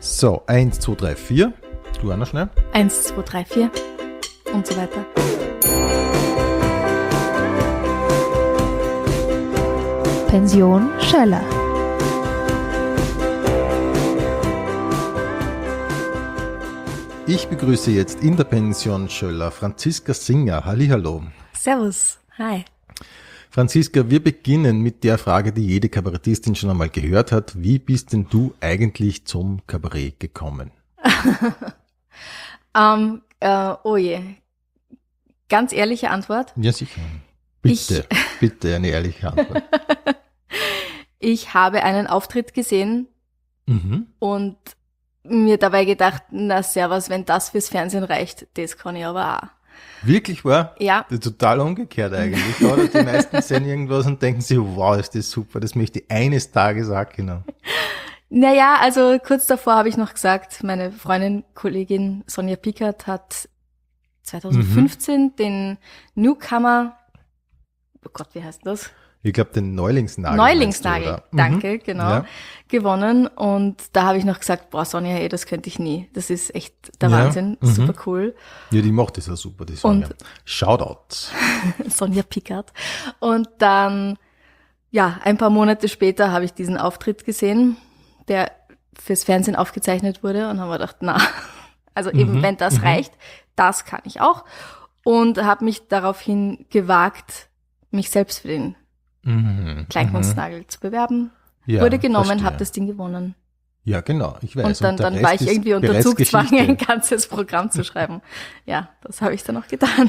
So, 1, 2, 3, 4. Du auch noch schnell. 1, 2, 3, 4 und so weiter. Pension Schöller. Ich begrüße jetzt in der Pension Schöller Franziska Singer. Hallihallo. Servus. Hi. Franziska, wir beginnen mit der Frage, die jede Kabarettistin schon einmal gehört hat. Wie bist denn du eigentlich zum Kabarett gekommen? Oh je. Ganz ehrliche Antwort. Ja, sicher. Bitte eine ehrliche Antwort. Ich habe einen Auftritt gesehen und mir dabei gedacht, na servus, wenn das fürs Fernsehen reicht, das kann ich aber auch. Wirklich wahr? Ja. Total umgekehrt eigentlich, oder? Die meisten sehen irgendwas und denken sich, wow, ist das super, das möchte ich eines Tages auch genau. Naja, also kurz davor habe ich noch gesagt, meine Freundin, Kollegin Sonja Pickert hat 2015 den Newcomer, oh Gott, wie heißt das? Ich glaube, den Neulingsnagel. Neulingsnagel, danke, genau, ja. Gewonnen. Und da habe ich noch gesagt, boah, Sonja, ey, das könnte ich nie. Das ist echt der Wahnsinn, super cool. Ja, die macht das ja super, die Sonja. Shoutout. Sonja Pickert. Und dann, ja, ein paar Monate später habe ich diesen Auftritt gesehen, der fürs Fernsehen aufgezeichnet wurde. Und haben wir gedacht, na, also eben, wenn das reicht, das kann ich auch. Und habe mich daraufhin gewagt, mich selbst für den Kleinkunstnagel zu bewerben. Ja, wurde genommen, habe das Ding gewonnen. Ja, genau, ich weiß. Und dann war ich irgendwie unter Zugzwang, ein ganzes Programm zu schreiben. Ja, das habe ich dann auch getan.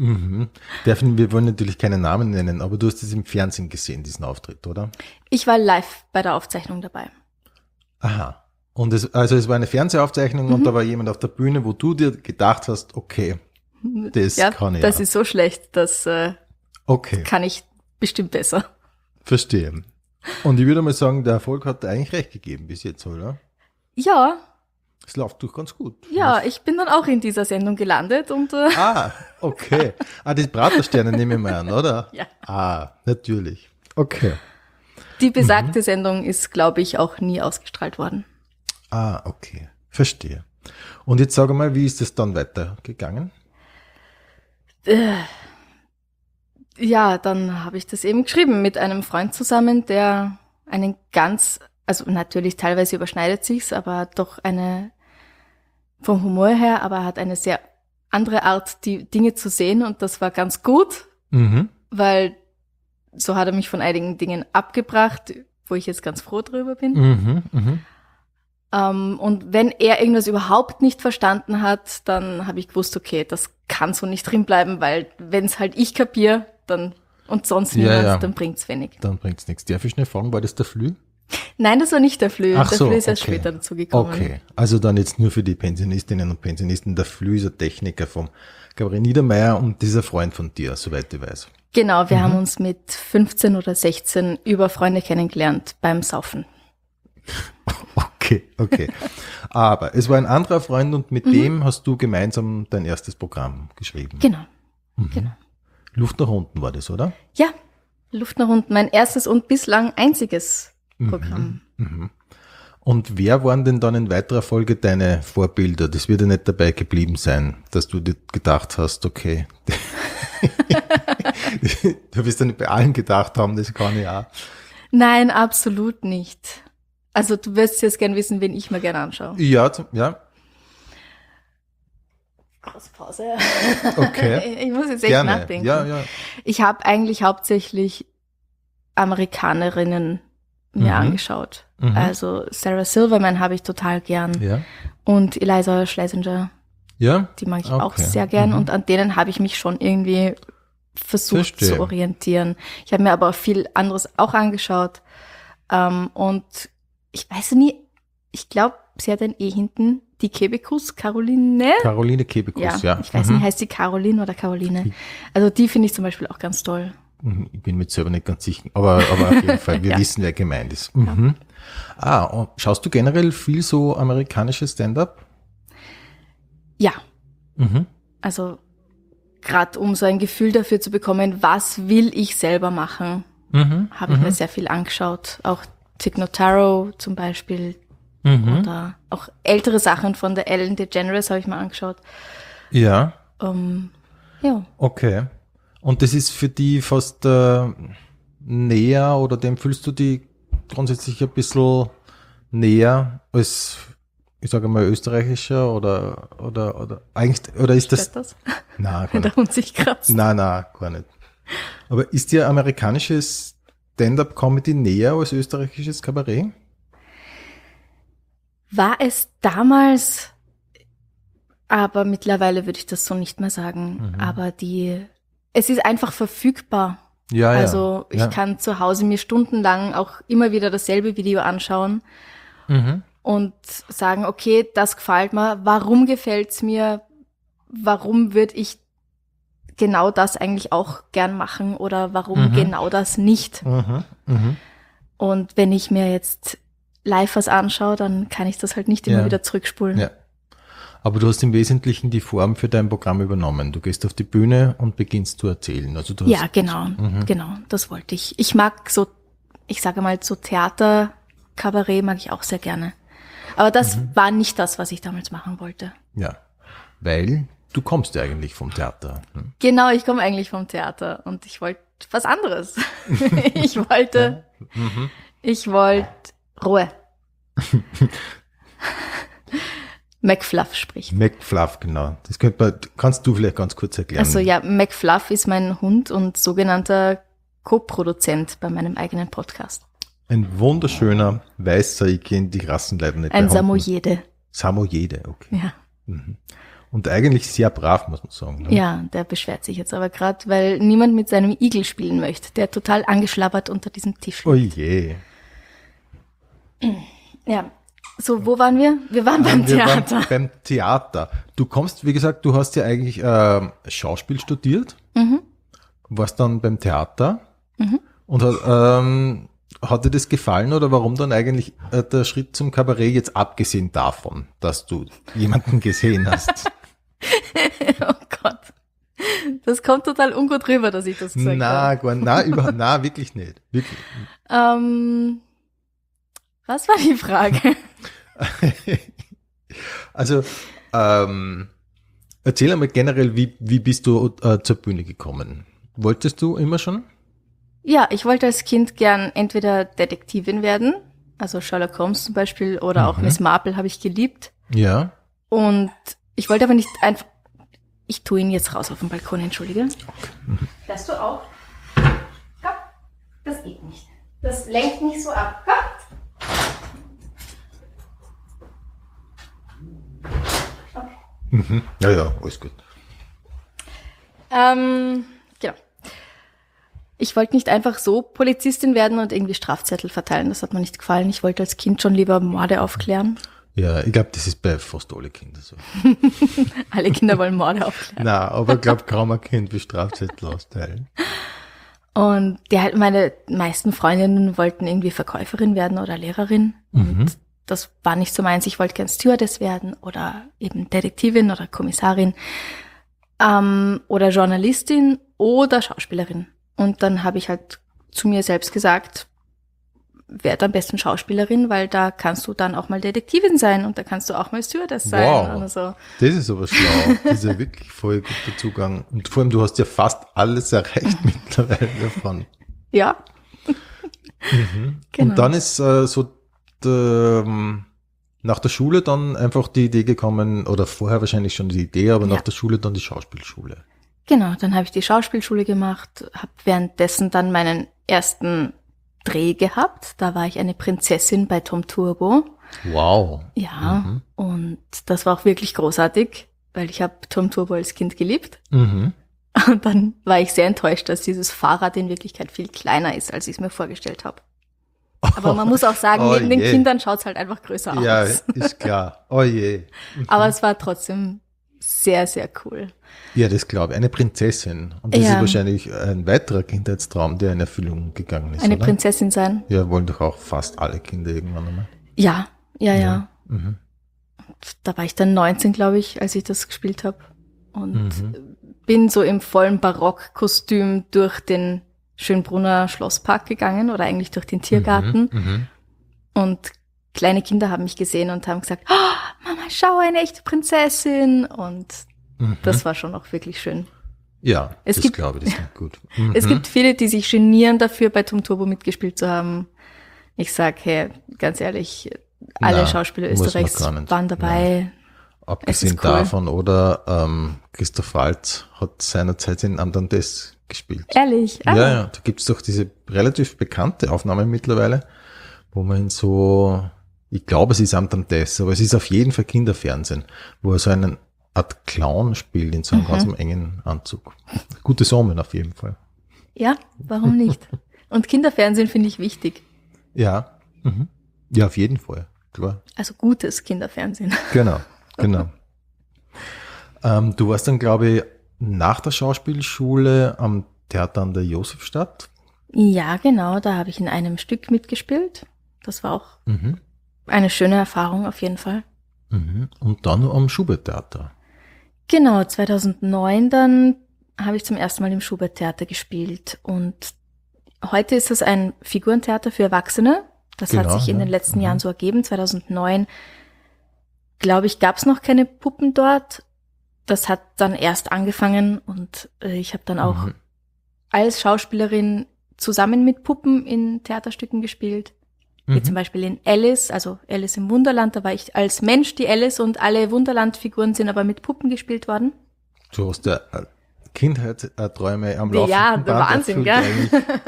Wir wollen natürlich keine Namen nennen, aber du hast es im Fernsehen gesehen, diesen Auftritt, oder? Ich war live bei der Aufzeichnung dabei. Aha. Und es war eine Fernsehaufzeichnung und da war jemand auf der Bühne, wo du dir gedacht hast, okay, das kann ich. Das ist so schlecht, das kann ich bestimmt besser. Verstehe. Und ich würde mal sagen, der Erfolg hat eigentlich recht gegeben bis jetzt, oder? Ja. Es läuft doch ganz gut. Ja, ich bin dann auch in dieser Sendung gelandet und Okay. Die Pratersterne nehme ich mal an, oder? Ja. Natürlich. Okay. Die besagte Sendung ist, glaube ich, auch nie ausgestrahlt worden. Okay. Verstehe. Und jetzt sag mal, wie ist es dann weitergegangen? Ja, dann habe ich das eben geschrieben mit einem Freund zusammen, der also natürlich teilweise überschneidet sich's, aber doch vom Humor her, aber hat eine sehr andere Art, die Dinge zu sehen und das war ganz gut, weil so hat er mich von einigen Dingen abgebracht, wo ich jetzt ganz froh drüber bin. Und wenn er irgendwas überhaupt nicht verstanden hat, dann habe ich gewusst, okay, das kann so nicht drin bleiben, weil wenn es halt ich kapiere, dann und sonst niemand, dann bringt's wenig. Dann bringt's nichts. Darf ich schnell fragen, war das der Flü? Nein, das war nicht der Flü. Ach der so, Flü ist erst okay. später dazu gekommen. Okay, also dann jetzt nur für die Pensionistinnen und Pensionisten. Der Flü ist ein Techniker vom Gabriel Niedermeyer und dieser Freund von dir, soweit ich weiß. Genau, wir haben uns mit 15 oder 16 über Freunde kennengelernt beim Saufen. Okay. Aber es war ein anderer Freund und mit dem hast du gemeinsam dein erstes Programm geschrieben. Genau. Luft nach unten war das, oder? Ja, Luft nach unten. Mein erstes und bislang einziges Programm. Und wer waren denn dann in weiterer Folge deine Vorbilder? Das wird ja nicht dabei geblieben sein, dass du dir gedacht hast, okay, du wirst ja nicht bei allen gedacht haben, das kann ich auch. Nein, absolut nicht. Also du wirst jetzt gern wissen, wen ich mir gerne anschaue. Ja. Große Pause. Okay. Ich muss jetzt echt Gerne. nachdenken. Ja. Ich habe eigentlich hauptsächlich Amerikanerinnen mir angeschaut. Also Sarah Silverman habe ich total gern. Ja. Und Eliza Schlesinger. Ja. Die mag ich auch sehr gern. Und an denen habe ich mich schon irgendwie versucht zu orientieren. Ich habe mir aber viel anderes auch angeschaut. Und ich weiß nie, ich glaube, sie hat ein E hinten. Die Kebekus, Caroline Kebekus, ja. Ich weiß nicht, heißt sie Caroline oder Caroline? Also die finde ich zum Beispiel auch ganz toll. Ich bin mir selber nicht ganz sicher, aber auf jeden Fall, wir wissen, wer gemeint ist. Und schaust du generell viel so amerikanisches Stand-up? Ja. Also gerade um so ein Gefühl dafür zu bekommen, was will ich selber machen, habe ich mir sehr viel angeschaut. Auch Tig Notaro zum Beispiel, Oder auch ältere Sachen von der Ellen DeGeneres habe ich mal angeschaut. Ja. Ja. Okay. Und das ist für die fast näher oder dem fühlst du die grundsätzlich ein bisschen näher als, ich sage mal, österreichischer oder eigentlich, oder ist das? Das? Nein, gar Wenn der nicht. Hund sich kratzt. Nein, gar nicht. Aber ist dir amerikanisches Stand-up-Comedy näher als österreichisches Kabarett? War es damals, aber mittlerweile würde ich das so nicht mehr sagen. Aber es ist einfach verfügbar. Ja, Also ja. ich kann zu Hause mir stundenlang auch immer wieder dasselbe Video anschauen und sagen, okay, das gefällt mir, warum gefällt's mir, warum würde ich genau das eigentlich auch gern machen oder warum genau das nicht. Und wenn ich mir jetzt live was anschaue, dann kann ich das halt nicht immer wieder zurückspulen. Ja. Aber du hast im Wesentlichen die Form für dein Programm übernommen. Du gehst auf die Bühne und beginnst zu erzählen. Also du hast, Genau, das wollte ich. Ich mag so, ich sage mal, so Theater, Kabarett mag ich auch sehr gerne. Aber das war nicht das, was ich damals machen wollte. Ja, weil du kommst ja eigentlich vom Theater. Genau, ich komme eigentlich vom Theater und ich wollte was anderes. Ich wollte Ruhe. McFluff spricht. McFluff, genau. Das kannst du vielleicht ganz kurz erklären. Also ja, McFluff ist mein Hund und sogenannter Co-Produzent bei meinem eigenen Podcast. Ein wunderschöner weißer, ich kenne die Rassen leider nicht. Ein Samoyede. Samoyede, okay. Ja. Und eigentlich sehr brav, muss man sagen. Ne? Ja, der beschwert sich jetzt aber gerade, weil niemand mit seinem Igel spielen möchte, der total angeschlabbert unter diesem Tisch liegt. Oh je. Ja, so, wo waren wir? Wir waren beim Theater. Waren beim Theater. Du kommst, wie gesagt, du hast ja eigentlich Schauspiel studiert, warst dann beim Theater und hat dir das gefallen oder warum dann eigentlich der Schritt zum Kabarett jetzt abgesehen davon, dass du jemanden gesehen hast? Oh Gott. Das kommt total ungut rüber, dass ich das gesagt habe. Nein, wirklich nicht. Wirklich. Was war die Frage? Also, erzähl einmal generell, wie bist du zur Bühne gekommen? Wolltest du immer schon? Ja, ich wollte als Kind gern entweder Detektivin werden, also Sherlock Holmes zum Beispiel, oder auch Miss Marple habe ich geliebt. Ja. Und ich wollte aber nicht einfach, ich tue ihn jetzt raus auf den Balkon, entschuldige. Okay. Fährst du auch? Komm, das geht nicht. Das lenkt nicht so ab. Komm. Okay. Ja, alles gut. Genau. Ich wollte nicht einfach so Polizistin werden und irgendwie Strafzettel verteilen. Das hat mir nicht gefallen. Ich wollte als Kind schon lieber Morde aufklären. Ja, ich glaube, das ist bei fast alle Kindern so. Alle Kinder wollen Morde aufklären. Nein, aber ich glaube, kaum ein Kind will Strafzettel austeilen. Und meine meisten Freundinnen wollten irgendwie Verkäuferin werden oder Lehrerin. Und das war nicht so meins. Ich wollte gern Stewardess werden oder eben Detektivin oder Kommissarin oder Journalistin oder Schauspielerin. Und dann habe ich halt zu mir selbst gesagt, werd am besten Schauspielerin, weil da kannst du dann auch mal Detektivin sein und da kannst du auch mal Stewardess sein. Wow, oder so. Das ist aber schlau. Das ist ja wirklich voll guter Zugang. Und vor allem, du hast ja fast alles erreicht mittlerweile davon. Ja. Genau. Und dann ist nach der Schule dann einfach die Idee gekommen, oder vorher wahrscheinlich schon die Idee, aber nach der Schule dann die Schauspielschule. Genau, dann habe ich die Schauspielschule gemacht, habe währenddessen dann meinen ersten Dreh gehabt. Da war ich eine Prinzessin bei Tom Turbo. Wow. Ja, und das war auch wirklich großartig, weil ich habe Tom Turbo als Kind geliebt. Und dann war ich sehr enttäuscht, dass dieses Fahrrad in Wirklichkeit viel kleiner ist, als ich es mir vorgestellt habe. Aber man muss auch sagen, neben den Kindern schaut es halt einfach größer aus. Ja, ist klar. Oh je. Aber es war trotzdem sehr, sehr cool. Ja, das glaube ich. Eine Prinzessin. Und das ist wahrscheinlich ein weiterer Kindheitstraum, der in Erfüllung gegangen ist, Eine oder? Prinzessin sein. Ja, wollen doch auch fast alle Kinder irgendwann einmal. Ja. Da war ich dann 19, glaube ich, als ich das gespielt habe. Und bin so im vollen Barockkostüm durch den Schönbrunner Schlosspark gegangen oder eigentlich durch den Tiergarten. Und kleine Kinder haben mich gesehen und haben gesagt, oh, Mama, schau, eine echte Prinzessin. Und das war schon auch wirklich schön. Ja, das glaube ich, das klingt gut. Es gibt viele, die sich genieren dafür, bei Tom Turbo mitgespielt zu haben. Ich sage, hey, ganz ehrlich, alle Schauspieler Österreichs waren dabei. Ja. Abgesehen davon, oder Christoph Waltz hat seinerzeit in Am Dantes gespielt. Ehrlich? Ja, da gibt's doch diese relativ bekannte Aufnahme mittlerweile, wo man so, ich glaube, es ist Am Dantes, aber es ist auf jeden Fall Kinderfernsehen, wo er so einen Art Clown spielt in so einem ganz engen Anzug. Gutes Omen auf jeden Fall. Ja, warum nicht? Und Kinderfernsehen finde ich wichtig. Ja, ja, auf jeden Fall, klar. Also gutes Kinderfernsehen. Genau. Du warst dann, glaube ich, nach der Schauspielschule am Theater an der Josefstadt. Ja, genau, da habe ich in einem Stück mitgespielt. Das war auch eine schöne Erfahrung auf jeden Fall. Und dann am Schubert-Theater. Genau, 2009 dann habe ich zum ersten Mal im Schubert-Theater gespielt. Und heute ist es ein Figurentheater für Erwachsene. Das hat sich in den letzten Jahren so ergeben. 2009, glaube ich, gab es noch keine Puppen dort. Das hat dann erst angefangen und ich habe dann auch als Schauspielerin zusammen mit Puppen in Theaterstücken gespielt. Wie zum Beispiel in Alice, also Alice im Wunderland, da war ich als Mensch die Alice und alle Wunderland-Figuren sind aber mit Puppen gespielt worden. Du hast ja Kindheitsträume am Laufen. Ja, der Wahnsinn, gell?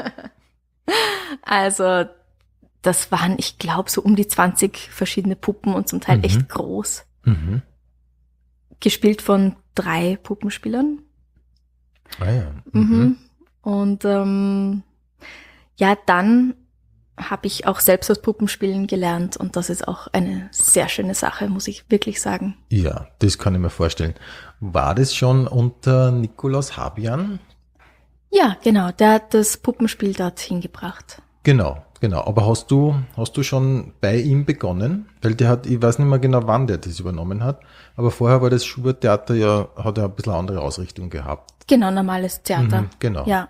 Also das waren, ich glaube, so um die 20 verschiedene Puppen und zum Teil echt groß. Gespielt von 3 Puppenspielern. Ah ja. Und ja, dann habe ich auch selbst das Puppenspielen gelernt und das ist auch eine sehr schöne Sache, muss ich wirklich sagen. Ja, das kann ich mir vorstellen. War das schon unter Nikolaus Habian? Ja, genau, der hat das Puppenspiel dort hingebracht. Genau. Aber hast du schon bei ihm begonnen? Weil der hat, ich weiß nicht mehr genau, wann der das übernommen hat, aber vorher war das Schubert-Theater hat ja ein bisschen andere Ausrichtung gehabt. Genau, normales Theater. Genau. Ja.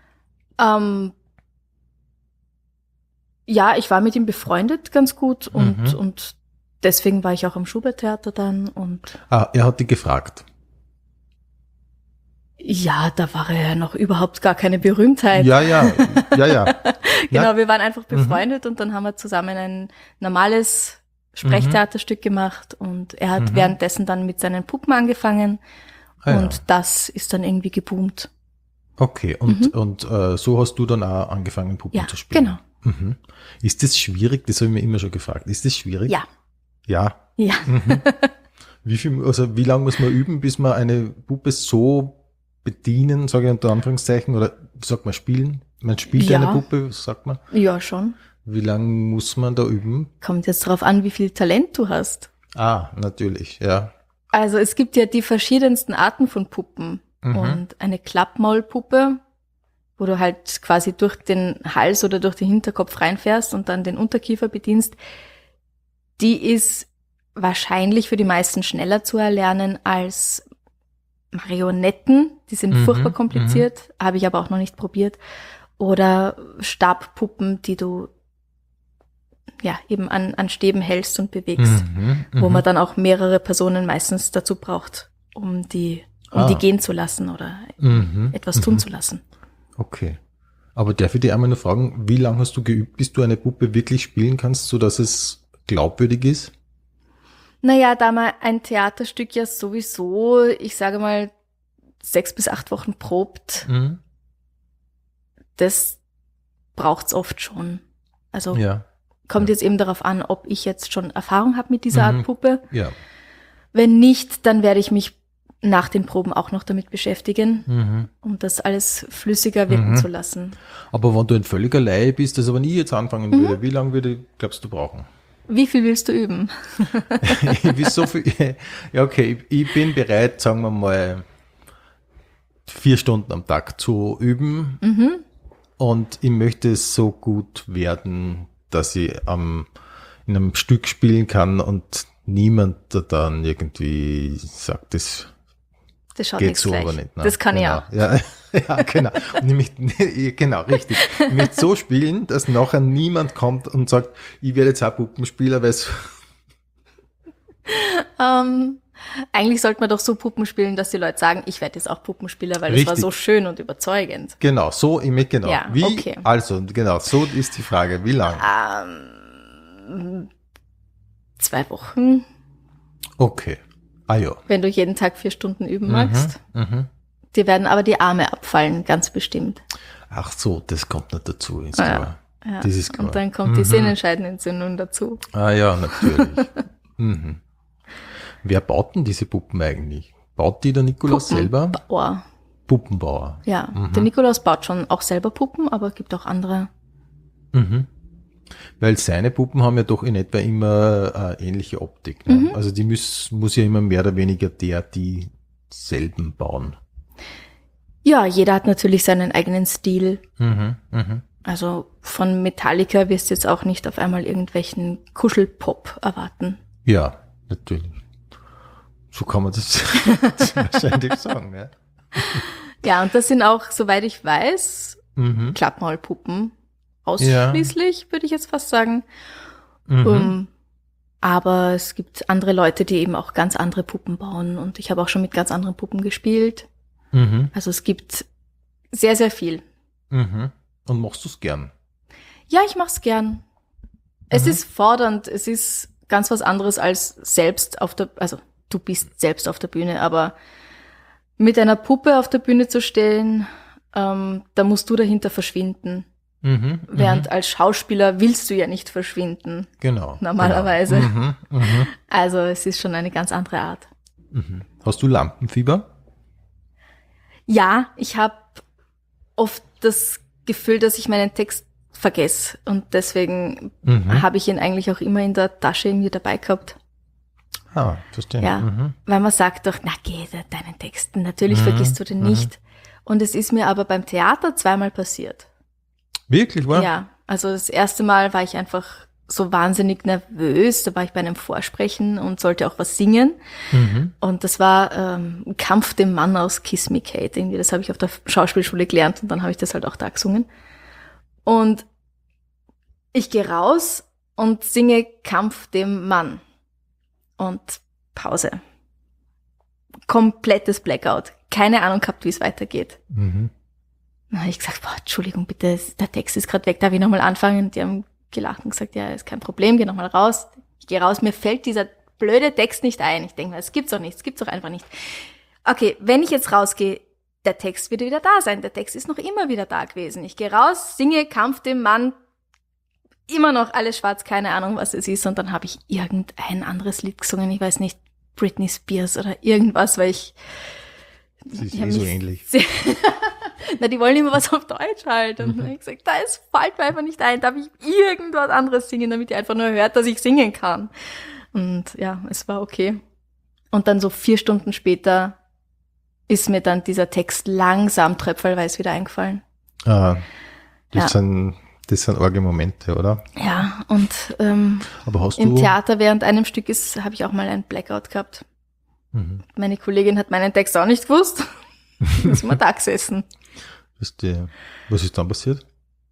Ja, ich war mit ihm befreundet ganz gut und deswegen war ich auch am Schubert-Theater dann und. Er hat dich gefragt. Ja, da war er ja noch überhaupt gar keine Berühmtheit. Ja. Genau, wir waren einfach befreundet und dann haben wir zusammen ein normales Sprechtheaterstück gemacht und er hat währenddessen dann mit seinen Puppen angefangen und das ist dann irgendwie geboomt. Okay, und so hast du dann auch angefangen, Puppen zu spielen? Genau. Ist das schwierig? Das habe ich mir immer schon gefragt. Ist das schwierig? Ja. Ja. Wie lange muss man üben, bis man eine Puppe so bedienen, sage ich unter Anführungszeichen, oder wie sagt man, spielen? Man spielt eine Puppe, sagt man? Ja, schon. Wie lange muss man da üben? Kommt jetzt darauf an, wie viel Talent du hast. Ah, natürlich, ja. Also es gibt ja die verschiedensten Arten von Puppen. Und eine Klappmaulpuppe, wo du halt quasi durch den Hals oder durch den Hinterkopf reinfährst und dann den Unterkiefer bedienst, die ist wahrscheinlich für die meisten schneller zu erlernen als Marionetten. Die sind furchtbar kompliziert, habe ich aber auch noch nicht probiert. Oder Stabpuppen, die du ja eben an Stäben hältst und bewegst, wo man dann auch mehrere Personen meistens dazu braucht, um die gehen zu lassen oder etwas tun zu lassen. Okay. Aber darf ich dich einmal nur fragen, wie lange hast du geübt, bis du eine Puppe wirklich spielen kannst, sodass es glaubwürdig ist? Naja, da man ein Theaterstück ja sowieso, ich sage mal, 6 bis 8 Wochen probt, das braucht's oft schon. Also kommt jetzt eben darauf an, ob ich jetzt schon Erfahrung habe mit dieser Art Puppe. Ja. Wenn nicht, dann werde ich mich nach den Proben auch noch damit beschäftigen, um das alles flüssiger wirken zu lassen. Aber wenn du ein völliger Laie bist, also wenn ich jetzt anfangen würde, wie lange glaubst du, brauchen? Wie viel willst du üben? Ich will so viel. Ja, okay, ich bin bereit, sagen wir mal, 4 Stunden am Tag zu üben. Und ich möchte es so gut werden, dass ich in einem Stück spielen kann und niemand dann irgendwie sagt, das das schaut geht nichts so gleich. aber nicht. Ne? Das kann genau. ich auch. Ja, ja, genau. Und nämlich, genau, richtig. Nämlich so spielen, dass nachher niemand kommt und sagt, ich werde jetzt auch Puppenspieler, weil es Eigentlich sollte man doch so Puppen spielen, dass die Leute sagen, ich werde jetzt auch Puppenspieler, weil es war Richtig. so schön und überzeugend. genau, so, genau. Ja, Wie, okay. also, genau, so ist die Frage, wie lang? 2 Wochen, Okay. Ah ja. wenn du jeden Tag 4 Stunden üben magst. Mhm. Dir werden aber die Arme abfallen, ganz bestimmt. Ach so, das kommt nicht dazu, ist Ja, klar. ja. Das ist klar. Und dann kommt die Sehnenscheidenentzündung dazu. Ah ja, natürlich. mhm. Wer baut denn diese Puppen eigentlich? Baut die der Nikolaus selber? Puppenbauer. Puppenbauer. Ja, der Nikolaus baut schon auch selber Puppen, aber es gibt auch andere. Mhm. Weil seine Puppen haben ja doch in etwa immer ähnliche Optik. Ne? Also die muss ja immer mehr oder weniger die selben bauen. Ja, jeder hat natürlich seinen eigenen Stil. Mhm. Also von Metallica wirst du jetzt auch nicht auf einmal irgendwelchen Kuschelpop erwarten. Ja, natürlich. So kann man das wahrscheinlich sagen. Ja. Ja, und das sind auch, soweit ich weiß, Klappmaulpuppen. Ausschließlich, würde ich jetzt fast sagen. Aber es gibt andere Leute, die eben auch ganz andere Puppen bauen. Und ich habe auch schon mit ganz anderen Puppen gespielt. Also es gibt sehr, sehr viel. Und machst du es gern? Ja, ich mach's gern. Es ist fordernd, es ist ganz was anderes als du bist selbst auf der Bühne, aber mit einer Puppe auf der Bühne zu stehen, da musst du dahinter verschwinden. Während als Schauspieler willst du ja nicht verschwinden. Genau. Normalerweise. Genau. Also es ist schon eine ganz andere Art. Hast du Lampenfieber? Ja, ich habe oft das Gefühl, dass ich meinen Text vergesse. Und deswegen habe ich ihn eigentlich auch immer in der Tasche irgendwie dabei gehabt. Ah, verstehe. Ja, weil man sagt doch, na geh, deinen Text, natürlich vergisst du den nicht. Und es ist mir aber beim Theater 2-mal passiert. Wirklich, wahr? Ja, also das erste Mal war ich einfach so wahnsinnig nervös. Da war ich bei einem Vorsprechen und sollte auch was singen. Und das war Kampf dem Mann aus Kiss Me Kate. Irgendwie, das habe ich auf der Schauspielschule gelernt und dann habe ich das halt auch da gesungen. Und ich gehe raus und singe Kampf dem Mann. Und Pause. Komplettes Blackout. Keine Ahnung gehabt, wie es weitergeht. Dann habe ich gesagt, Entschuldigung, bitte, der Text ist gerade weg, darf ich nochmal anfangen? Und die haben gelacht und gesagt, ja, ist kein Problem, geh nochmal raus. Ich gehe raus, mir fällt dieser blöde Text nicht ein. Ich denke mir, es gibt's doch nicht, es gibt's doch einfach nicht. Okay, wenn ich jetzt rausgehe, der Text wird wieder da sein. Der Text ist noch immer wieder da gewesen. Ich gehe raus, singe Kampf dem Mann, immer noch alles schwarz, keine Ahnung, was es ist. Und dann habe ich irgendein anderes Lied gesungen, ich weiß nicht, Britney Spears oder irgendwas, weil ich... Das ist so ähnlich. Na, die wollen immer was auf Deutsch halt. Und dann habe ich gesagt, das fällt mir einfach nicht ein. Darf ich irgendwas anderes singen, damit ihr einfach nur hört, dass ich singen kann? Und ja, es war okay. Und dann so 4 Stunden später ist mir dann dieser Text langsam tröpfelweise wieder eingefallen. Das sind arge Momente, oder? Ja, und Aber hast im du... Theater während einem Stück habe ich auch mal einen Blackout gehabt. Meine Kollegin hat meinen Text auch nicht gewusst. Da sind wir da gesessen. Was ist dann passiert?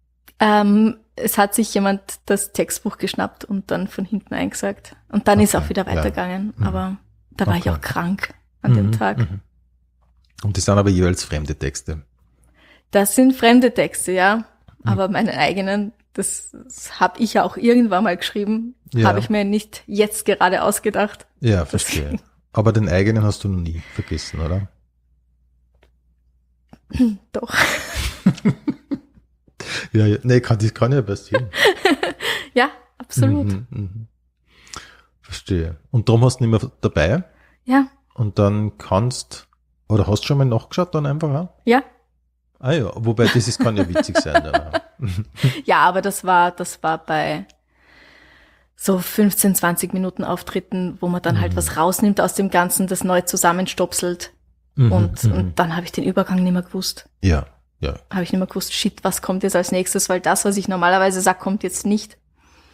Es hat sich jemand das Textbuch geschnappt und dann von hinten eingesagt. Und dann ist auch wieder weitergegangen. Ja. Aber da war ich auch krank an dem Tag. Und das sind aber jeweils fremde Texte? Das sind fremde Texte, ja. Aber meine eigenen, das habe ich ja auch irgendwann mal geschrieben. Ja. Habe ich mir nicht jetzt gerade ausgedacht. Ja, verstehe. Aber den eigenen hast du noch nie vergessen, oder? Doch. Ja, nee, das kann ja passieren. Ja, absolut. Verstehe. Und darum hast du nicht mehr dabei? Ja. Und dann hast du schon mal nachgeschaut dann einfach auch? Ja. Ah ja, wobei kann ja witzig sein. Dann. Ja, aber das war bei so 15, 20 Minuten Auftritten, wo man dann halt was rausnimmt aus dem Ganzen, das neu zusammenstopselt. Und dann habe ich den Übergang nicht mehr gewusst. Ja. Habe ich nicht mehr gewusst, shit, was kommt jetzt als nächstes, weil das, was ich normalerweise sage, kommt jetzt nicht.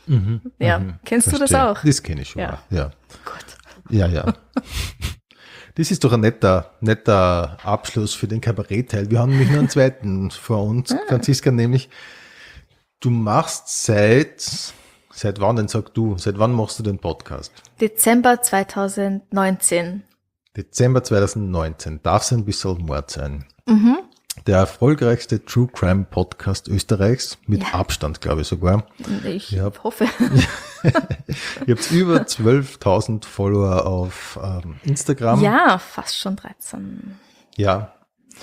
Kennst du das auch? Das kenne ich schon. Ja. Gott. Ja. Das ist doch ein netter Abschluss für den Kabarettteil. Wir haben nämlich nur einen zweiten vor uns, Franziska, nämlich du machst seit wann denn, sag du, seit wann machst du den Podcast? Dezember 2019. Dezember 2019, darf es ein bisschen Mord sein. Mhm. Der erfolgreichste True Crime Podcast Österreichs, mit Abstand, glaube ich sogar. Ich hoffe. Ihr habt über 12.000 Follower auf Instagram. Ja, fast schon 13. Ja.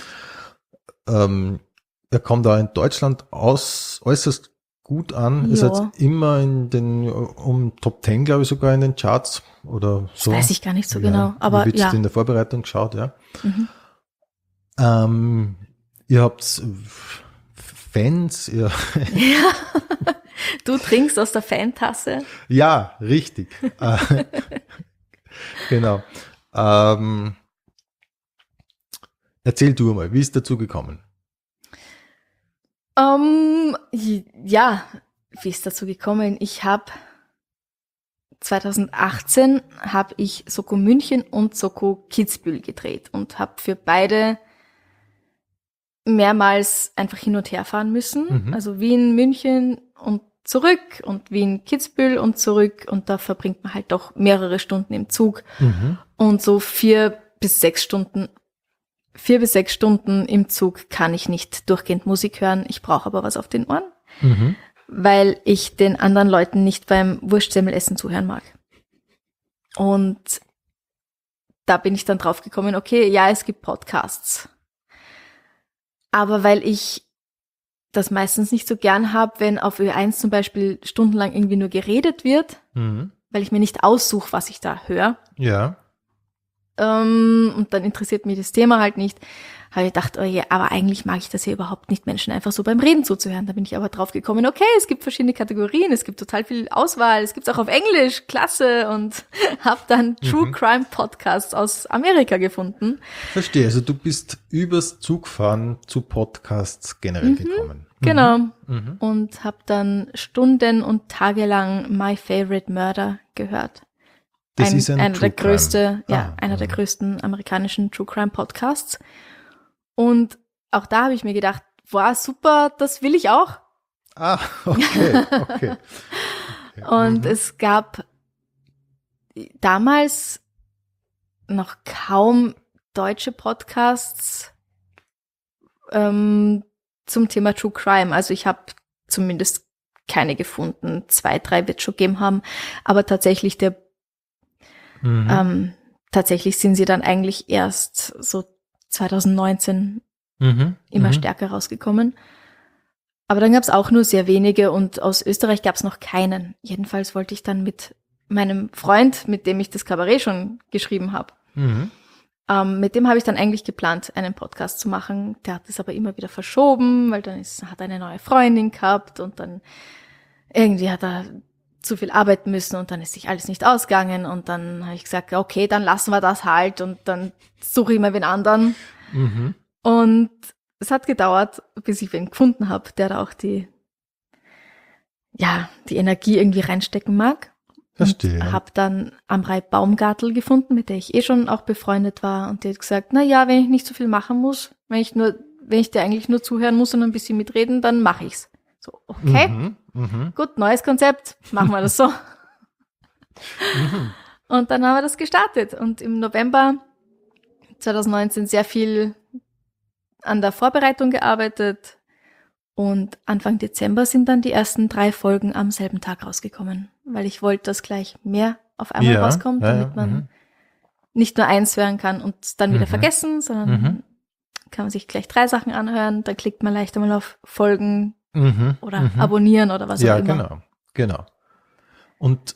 Er kommt da in Deutschland äußerst gut an. Ihr seid immer in den Top 10, glaube ich, sogar in den Charts oder so. Das weiß ich gar nicht so genau. Aber wie in der Vorbereitung geschaut, ja. Ihr habt Fans. Ja. Du trinkst aus der Fantasse. Ja, richtig. Genau. Erzähl du mal, wie ist dazu gekommen? Ja, wie ist dazu gekommen? 2018 habe ich Soko München und Soko Kitzbühel gedreht und habe für beide mehrmals einfach hin und her fahren müssen. Also Wien, München und zurück und Wien, Kitzbühel und zurück. Und da verbringt man halt doch mehrere Stunden im Zug. Und so 4 bis 6 Stunden im Zug kann ich nicht durchgehend Musik hören. Ich brauche aber was auf den Ohren, weil ich den anderen Leuten nicht beim Wurstsemmelessen zuhören mag. Und da bin ich dann drauf gekommen, okay, ja, es gibt Podcasts. Aber weil ich das meistens nicht so gern habe, wenn auf Ö1 zum Beispiel stundenlang irgendwie nur geredet wird, weil ich mir nicht aussuche, was ich da höre. Ja. Und dann interessiert mich das Thema halt nicht. Habe ich gedacht, oh je, aber eigentlich mag ich das ja überhaupt nicht, Menschen einfach so beim Reden zuzuhören. Da bin ich aber drauf gekommen, okay, es gibt verschiedene Kategorien, es gibt total viel Auswahl, es gibt's auch auf Englisch, klasse, und habe dann True Crime Podcasts aus Amerika gefunden. Verstehe, also du bist übers Zugfahren zu Podcasts generell gekommen. Genau. Und habe dann Stunden und Tage lang My Favorite Murder gehört. Das ist einer der größten amerikanischen True Crime Podcasts. Und auch da habe ich mir gedacht, wow, super, das will ich auch. Okay. Und es gab damals noch kaum deutsche Podcasts zum Thema True Crime. Also ich habe zumindest keine gefunden. 2, 3 wird es schon gegeben haben. Aber tatsächlich tatsächlich sind sie dann eigentlich erst so 2019 immer stärker rausgekommen. Aber dann gab es auch nur sehr wenige und aus Österreich gab es noch keinen. Jedenfalls wollte ich dann mit meinem Freund, mit dem ich das Kabarett schon geschrieben habe, mit dem habe ich dann eigentlich geplant, einen Podcast zu machen. Der hat es aber immer wieder verschoben, weil dann hat er eine neue Freundin gehabt und dann irgendwie hat er zu viel arbeiten müssen und dann ist sich alles nicht ausgegangen und dann habe ich gesagt, okay, dann lassen wir das halt und dann suche ich mal wen anderen. Und es hat gedauert, bis ich wen gefunden habe, der da auch die Energie irgendwie reinstecken mag. Verstehe. Und habe dann Amrei Baumgartl gefunden, mit der ich schon auch befreundet war und die hat gesagt, na ja, wenn ich nicht so viel machen muss, wenn ich dir eigentlich nur zuhören muss und ein bisschen mitreden, dann mache ich's. So, okay, gut, neues Konzept, machen wir das so. Und dann haben wir das gestartet und im November 2019 sehr viel an der Vorbereitung gearbeitet und Anfang Dezember sind dann die ersten 3 Folgen am selben Tag rausgekommen, weil ich wollte, dass gleich mehr auf einmal rauskommt, damit man nicht nur eins hören kann und dann wieder vergessen, sondern kann man sich gleich 3 Sachen anhören, dann klickt man leicht einmal auf Folgen oder abonnieren oder was auch immer. Ja, genau. Und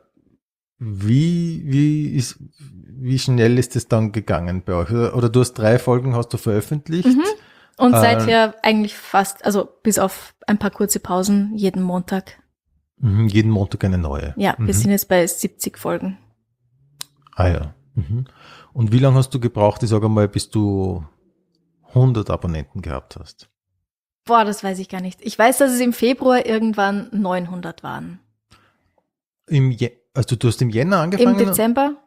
wie schnell ist es dann gegangen bei euch? Oder du hast 3 Folgen hast du veröffentlicht? Und seither eigentlich fast, also bis auf ein paar kurze Pausen, jeden Montag. Jeden Montag eine neue? Ja, wir sind jetzt bei 70 Folgen. Ah ja. Und wie lange hast du gebraucht, ich sage mal, bis du 100 Abonnenten gehabt hast? Boah, das weiß ich gar nicht. Ich weiß, dass es im Februar irgendwann 900 waren. Also du hast im Jänner angefangen? Im Dezember.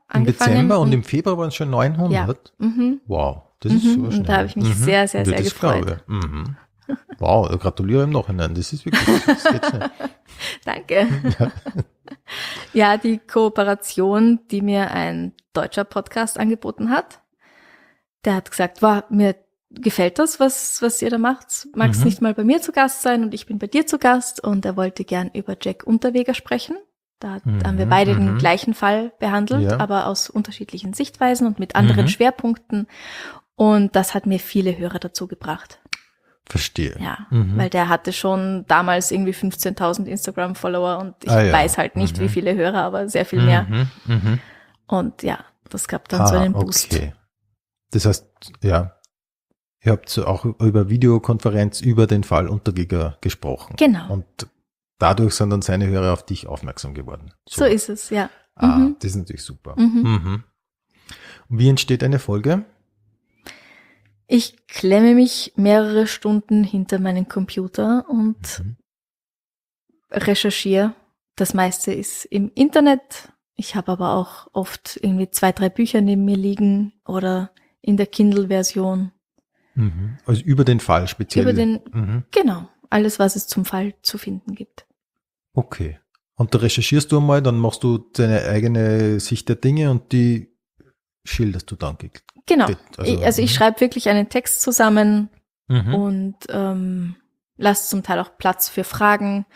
angefangen. Im Dezember und im Februar waren es schon 900? Ja. Mhm. Wow, das ist super schnell. Und da habe ich mich sehr, sehr, sehr das gefreut. glaube ich. Wow, gratuliere im Nachhinein. Das ist wirklich, das geht schnell. Danke. Ja, die Kooperation, die mir ein deutscher Podcast angeboten hat, der hat gesagt, mir gefällt das, was ihr da macht. Magst nicht mal bei mir zu Gast sein und ich bin bei dir zu Gast. Und er wollte gern über Jack Unterweger sprechen. Da haben wir beide den gleichen Fall behandelt, aber aus unterschiedlichen Sichtweisen und mit anderen Schwerpunkten. Und das hat mir viele Hörer dazu gebracht. Verstehe. Ja, weil der hatte schon damals irgendwie 15.000 Instagram-Follower und ich weiß halt nicht, wie viele Hörer, aber sehr viel mehr. Und ja, das gab dann so einen Boost. Okay. Das heißt, ja, ihr habt so auch über Videokonferenz über den Fall Unterweger gesprochen. Genau. Und dadurch sind dann seine Hörer auf dich aufmerksam geworden. So ist es, ja. Das ist natürlich super. Und wie entsteht eine Folge? Ich klemme mich mehrere Stunden hinter meinen Computer und recherchiere. Das meiste ist im Internet. Ich habe aber auch oft irgendwie 2, 3 Bücher neben mir liegen oder in der Kindle-Version. Also über den Fall speziell? Genau. Alles, was es zum Fall zu finden gibt. Okay. Und da recherchierst du einmal, dann machst du deine eigene Sicht der Dinge und die schilderst du dann. Genau. Also ich schreibe wirklich einen Text zusammen und lasse zum Teil auch Platz für Fragen,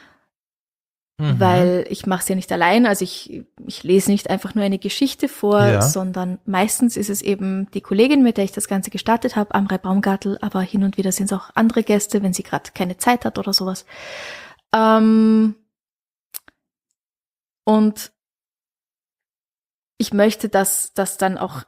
weil ich mache es ja nicht allein. Also ich lese nicht einfach nur eine Geschichte vor, sondern meistens ist es eben die Kollegin, mit der ich das Ganze gestartet habe, Amrei Baumgartl, aber hin und wieder sind es auch andere Gäste, wenn sie gerade keine Zeit hat oder sowas. Und ich möchte, dass dann auch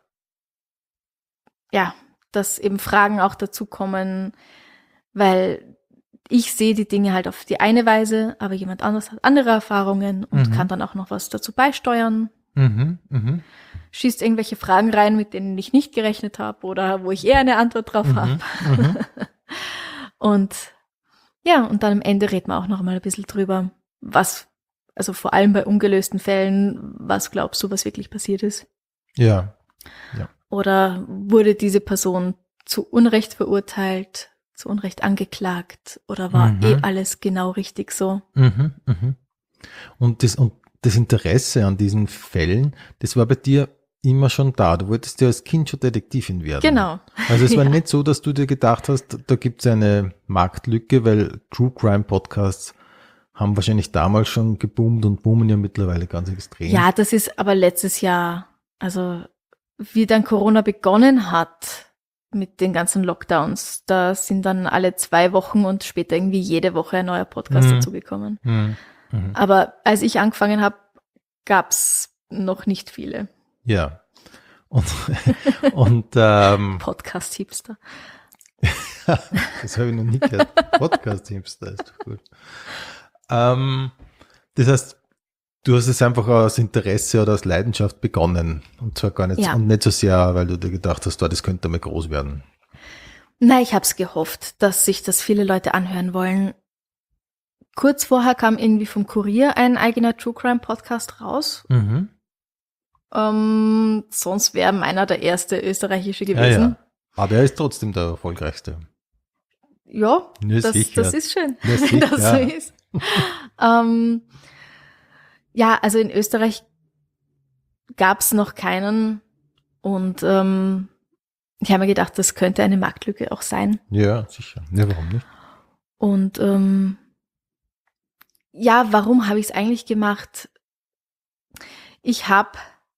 dass eben Fragen auch dazu kommen, weil ich sehe die Dinge halt auf die eine Weise, aber jemand anderes hat andere Erfahrungen und kann dann auch noch was dazu beisteuern. Schießt irgendwelche Fragen rein, mit denen ich nicht gerechnet habe oder wo ich eher eine Antwort drauf habe. Und dann am Ende reden wir auch noch mal ein bisschen drüber, also vor allem bei ungelösten Fällen, was glaubst du, was wirklich passiert ist? Ja. Oder wurde diese Person zu Unrecht verurteilt, zu Unrecht angeklagt oder war alles genau richtig so? Und das Interesse an diesen Fällen, das war bei dir immer schon da. Du wolltest ja als Kind schon Detektivin werden. Genau. Also es war nicht so, dass du dir gedacht hast, da gibt es eine Marktlücke, weil True Crime Podcasts haben wahrscheinlich damals schon geboomt und boomen ja mittlerweile ganz extrem. Ja, das ist aber letztes Jahr, also wie dann Corona begonnen hat mit den ganzen Lockdowns, da sind dann alle 2 Wochen und später irgendwie jede Woche ein neuer Podcast dazugekommen. Aber als ich angefangen habe, gab's noch nicht viele. Ja. Und Podcast-Hipster. Das habe ich noch nie gehört. Podcast-Hipster ist doch gut. Das heißt, du hast es einfach aus Interesse oder aus Leidenschaft begonnen und zwar gar nicht, und nicht so sehr, weil du dir gedacht hast, das könnte mal groß werden. Nein, ich habe es gehofft, dass sich das viele Leute anhören wollen. Kurz vorher kam irgendwie vom Kurier ein eigener True Crime Podcast raus. Sonst wäre meiner der erste österreichische gewesen. Ja. Aber er ist trotzdem der erfolgreichste. Ja, das ist schön, dass so ist. Ja, also in Österreich gab's noch keinen und ich habe mir gedacht, das könnte eine Marktlücke auch sein. Ja, sicher. Ja, warum nicht? Und warum habe ich es eigentlich gemacht? Ich habe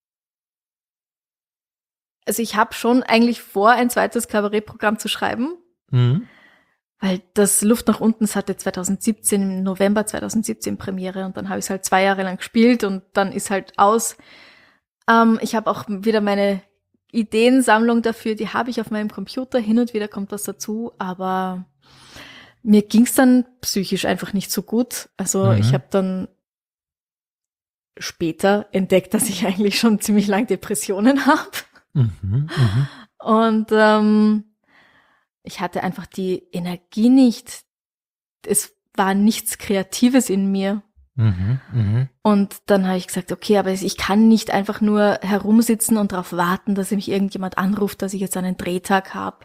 schon eigentlich vor, ein zweites Kabarettprogramm zu schreiben. Weil das Luft nach unten, das hatte 2017, im November 2017 Premiere und dann habe ich es halt 2 Jahre lang gespielt und dann ist halt aus. Ich habe auch wieder meine Ideensammlung dafür, die habe ich auf meinem Computer, hin und wieder kommt was dazu, aber mir ging es dann psychisch einfach nicht so gut. Also ich habe dann später entdeckt, dass ich eigentlich schon ziemlich lang Depressionen habe. Und ich hatte einfach die Energie nicht. Es war nichts Kreatives in mir. Und dann habe ich gesagt, okay, aber ich kann nicht einfach nur herumsitzen und darauf warten, dass mich irgendjemand anruft, dass ich jetzt einen Drehtag habe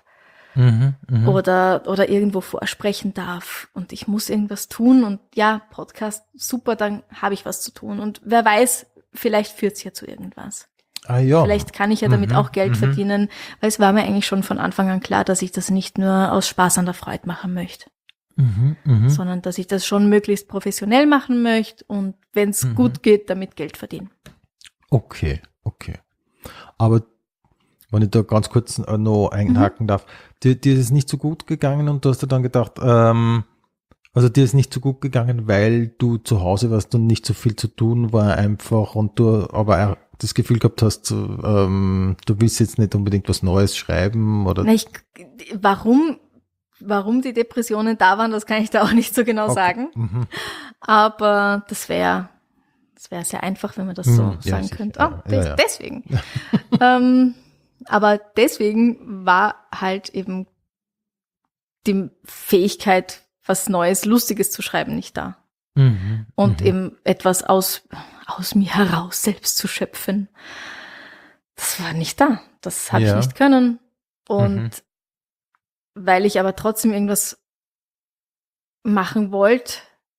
oder irgendwo vorsprechen darf. Und ich muss irgendwas tun. Und ja, Podcast, super, dann habe ich was zu tun. Und wer weiß, vielleicht führt es ja zu irgendwas. Ah, ja. Vielleicht kann ich ja damit auch Geld verdienen, weil es war mir eigentlich schon von Anfang an klar, dass ich das nicht nur aus Spaß an der Freude machen möchte. Sondern dass ich das schon möglichst professionell machen möchte und wenn es gut geht, damit Geld verdienen. Okay. Aber wenn ich da ganz kurz noch einhaken darf, dir ist es nicht so gut gegangen und du hast dir dann gedacht, also dir ist nicht so gut gegangen, weil du zu Hause warst und nicht so viel zu tun war einfach und du aber das Gefühl gehabt hast, du willst jetzt nicht unbedingt was Neues schreiben oder? Warum die Depressionen da waren, das kann ich da auch nicht so genau sagen. Aber das wäre sehr einfach, wenn man das so sagen könnte. Deswegen. Aber deswegen war halt eben die Fähigkeit, was Neues, Lustiges zu schreiben, nicht da. Und eben etwas aus mir heraus selbst zu schöpfen. Das war nicht da. Das habe ich nicht können. Und weil ich aber trotzdem irgendwas machen wollte,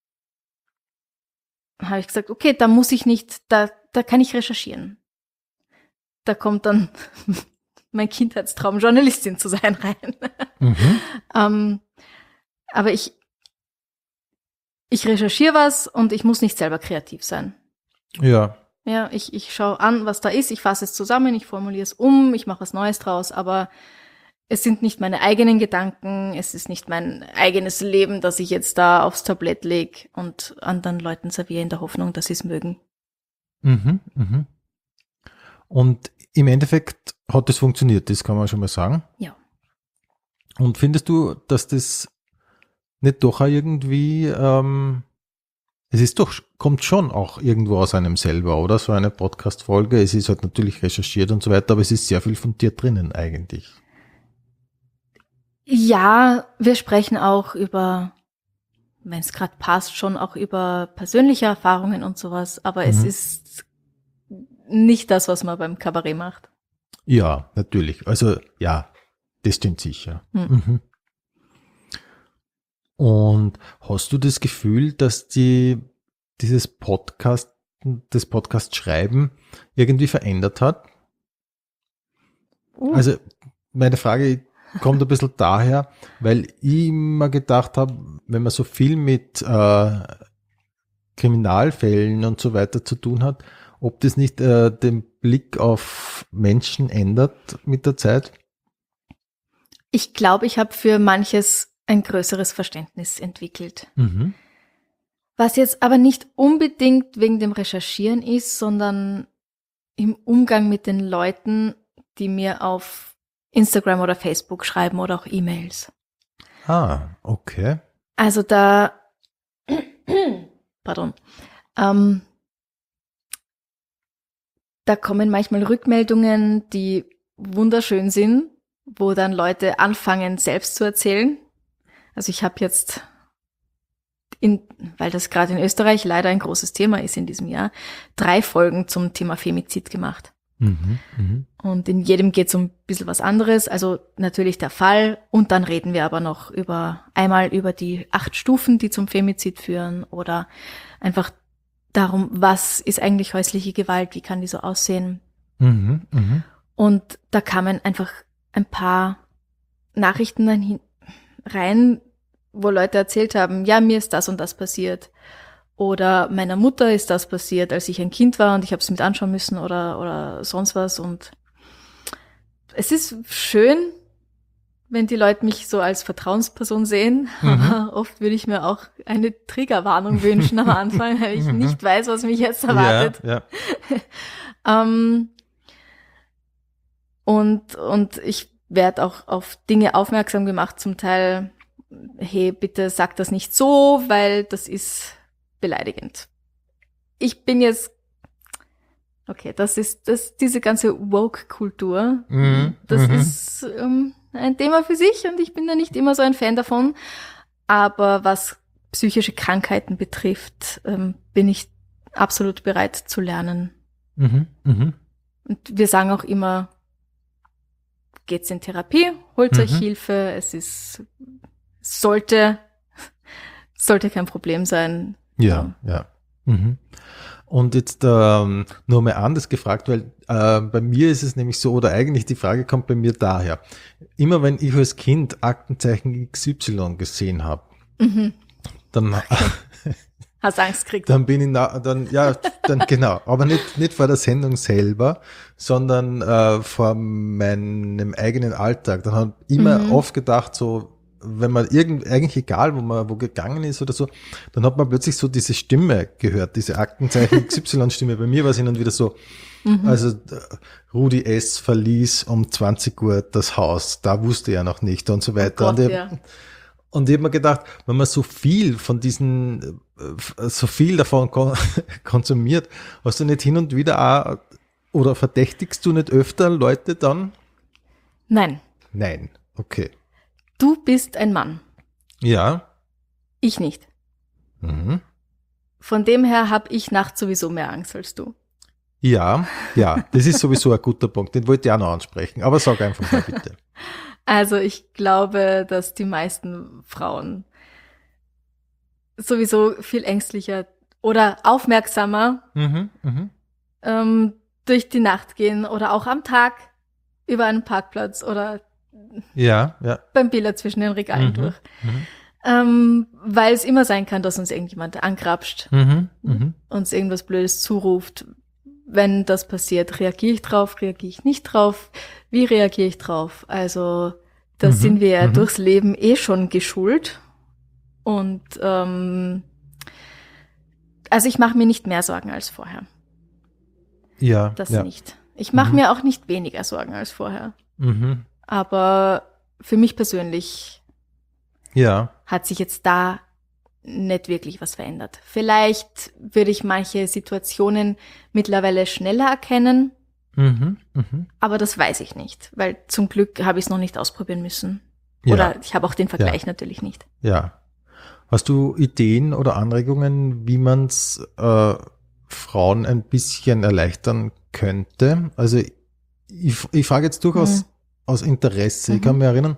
habe ich gesagt, okay, da muss ich nicht, da kann ich recherchieren. Da kommt dann mein Kindheitstraum, Journalistin zu sein, rein. Aber ich recherchiere was und ich muss nicht selber kreativ sein. Ja. Ja, ich schaue an, was da ist, ich fasse es zusammen, ich formuliere es um, ich mache was Neues draus, aber es sind nicht meine eigenen Gedanken, es ist nicht mein eigenes Leben, das ich jetzt da aufs Tablett lege und anderen Leuten serviere in der Hoffnung, dass sie es mögen. Und im Endeffekt hat das funktioniert, das kann man schon mal sagen. Ja. Und findest du, dass das nicht doch auch irgendwie, es ist doch, kommt schon auch irgendwo aus einem selber, oder? So eine Podcast-Folge, es ist halt natürlich recherchiert und so weiter, aber es ist sehr viel von dir drinnen eigentlich. Ja, wir sprechen auch über, wenn es gerade passt, schon auch über persönliche Erfahrungen und sowas, aber es ist nicht das, was man beim Kabarett macht. Ja, natürlich. Also ja, das stimmt sicher. Und hast du das Gefühl, dass das Podcast-Schreiben irgendwie verändert hat? Also meine Frage kommt ein bisschen daher, weil ich immer gedacht habe, wenn man so viel mit Kriminalfällen und so weiter zu tun hat, ob das nicht den Blick auf Menschen ändert mit der Zeit? Ich glaube, ich habe für manches ein größeres Verständnis entwickelt. Was jetzt aber nicht unbedingt wegen dem Recherchieren ist, sondern im Umgang mit den Leuten, die mir auf Instagram oder Facebook schreiben oder auch E-Mails. Ah, okay. Also da, da kommen manchmal Rückmeldungen, die wunderschön sind, wo dann Leute anfangen, selbst zu erzählen. Also ich habe jetzt, weil das gerade in Österreich leider ein großes Thema ist in diesem Jahr, 3 Folgen zum Thema Femizid gemacht. Und in jedem geht es um ein bisschen was anderes, also natürlich der Fall und dann reden wir aber noch einmal über die 8 Stufen, die zum Femizid führen oder einfach darum, was ist eigentlich häusliche Gewalt, wie kann die so aussehen. Und da kamen einfach ein paar Nachrichten dann rein, wo Leute erzählt haben, ja, mir ist das und das passiert. Oder meiner Mutter ist das passiert, als ich ein Kind war und ich habe es mit anschauen müssen oder sonst was. Und es ist schön, wenn die Leute mich so als Vertrauensperson sehen. Aber oft würde ich mir auch eine Triggerwarnung wünschen am Anfang, weil ich nicht weiß, was mich jetzt erwartet. Ja. Und ich werde auch auf Dinge aufmerksam gemacht, zum Teil, hey, bitte sag das nicht so, weil das ist beleidigend. Ich bin jetzt, okay, diese ganze Woke-Kultur, das ist ein Thema für sich und ich bin da nicht immer so ein Fan davon. Aber was psychische Krankheiten betrifft, bin ich absolut bereit zu lernen. Mhm. Mhm. Und wir sagen auch immer, geht's in Therapie, holt euch Hilfe, sollte kein Problem sein. Ja. Mhm. Und jetzt nur mal anders gefragt, weil bei mir ist es nämlich so, oder eigentlich die Frage kommt bei mir daher. Immer wenn ich als Kind Aktenzeichen XY gesehen habe, dann Hast Angst gekriegt? dann bin ich dann genau, aber nicht vor der Sendung selber, sondern vor meinem eigenen Alltag. Dann habe ich immer oft gedacht, so, wenn man eigentlich egal, wo gegangen ist oder so, dann hat man plötzlich so diese Stimme gehört, diese Aktenzeichen XY-Stimme. Bei mir war es hin und wieder so, also Rudi S. verließ um 20 Uhr das Haus, da wusste er noch nicht und so weiter. Oh Gott, Und ich habe mir gedacht, wenn man so viel davon konsumiert, hast du nicht hin und wieder auch, oder verdächtigst du nicht öfter Leute dann? Nein. Nein, okay. Du bist ein Mann. Ja. Ich nicht. Mhm. Von dem her habe ich nachts sowieso mehr Angst als du. Ja, das ist sowieso ein guter Punkt, den wollte ich auch noch ansprechen, aber sag einfach mal bitte. Also ich glaube, dass die meisten Frauen sowieso viel ängstlicher oder aufmerksamer durch die Nacht gehen oder auch am Tag über einen Parkplatz oder beim Biller zwischen den Regalen durch. Weil es immer sein kann, dass uns irgendjemand angrapscht, uns irgendwas Blödes zuruft. Wenn das passiert, reagiere ich drauf, reagiere ich nicht drauf? Wie reagiere ich drauf? Also da sind wir ja durchs Leben schon geschult. Und also ich mache mir nicht mehr Sorgen als vorher. Ja. Das nicht. Ich mache mir auch nicht weniger Sorgen als vorher. Aber für mich persönlich hat sich jetzt da nicht wirklich was verändert. Vielleicht würde ich manche Situationen mittlerweile schneller erkennen, aber das weiß ich nicht, weil zum Glück habe ich es noch nicht ausprobieren müssen. Oder ich habe auch den Vergleich natürlich nicht. Ja. Hast du Ideen oder Anregungen, wie man es Frauen ein bisschen erleichtern könnte? Also ich frage jetzt durchaus aus Interesse. Ich kann mich erinnern,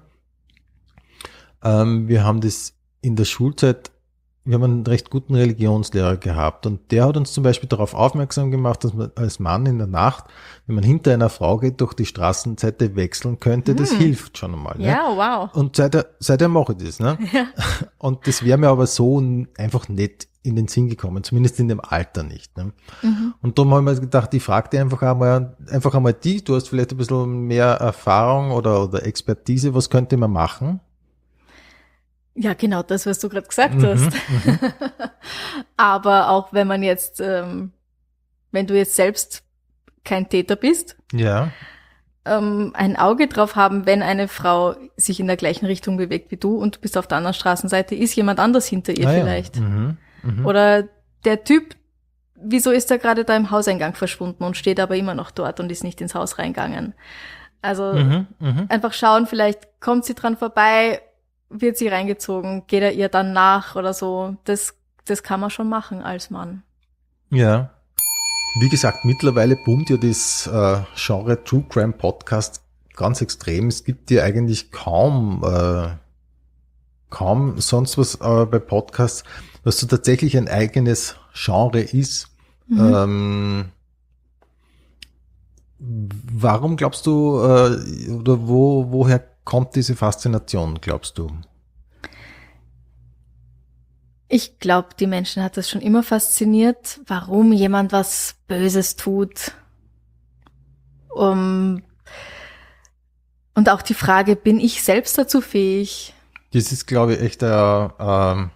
wir haben das in der Schulzeit, wir haben einen recht guten Religionslehrer gehabt und der hat uns zum Beispiel darauf aufmerksam gemacht, dass man als Mann in der Nacht, wenn man hinter einer Frau geht, durch die Straßenseite wechseln könnte. Das hilft schon einmal. Ne? Ja, wow. Und seitdem mache ich das. Ne? Ja. Und das wäre mir aber so einfach nicht in den Sinn gekommen, zumindest in dem Alter nicht. Ne? Und darum habe ich mir gedacht, ich frage dir einfach einmal die, du hast vielleicht ein bisschen mehr Erfahrung oder Expertise, was könnte man machen? Ja, genau das, was du gerade gesagt hast. Aber auch wenn man jetzt, wenn du jetzt selbst kein Täter bist, ein Auge drauf haben, wenn eine Frau sich in der gleichen Richtung bewegt wie du und du bist auf der anderen Straßenseite, ist jemand anders hinter ihr vielleicht. Oder der Typ, wieso ist er gerade da im Hauseingang verschwunden und steht aber immer noch dort und ist nicht ins Haus reingegangen? Also einfach schauen, vielleicht kommt sie dran vorbei, wird sie reingezogen, geht er ihr dann nach oder so. Das kann man schon machen als Mann. Ja. Wie gesagt, mittlerweile boomt ja das Genre True Crime Podcast ganz extrem. Es gibt ja eigentlich kaum sonst was bei Podcasts, was so tatsächlich ein eigenes Genre ist. Warum glaubst du, oder woher kommt diese Faszination, glaubst du? Ich glaube, die Menschen hat das schon immer fasziniert, warum jemand was Böses tut. Und auch die Frage, bin ich selbst dazu fähig? Das ist, glaube ich, echt eine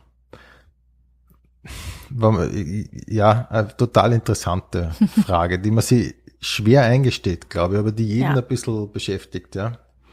total interessante Frage, die man sich schwer eingesteht, glaube ich, aber die jeden ein bisschen beschäftigt, ja.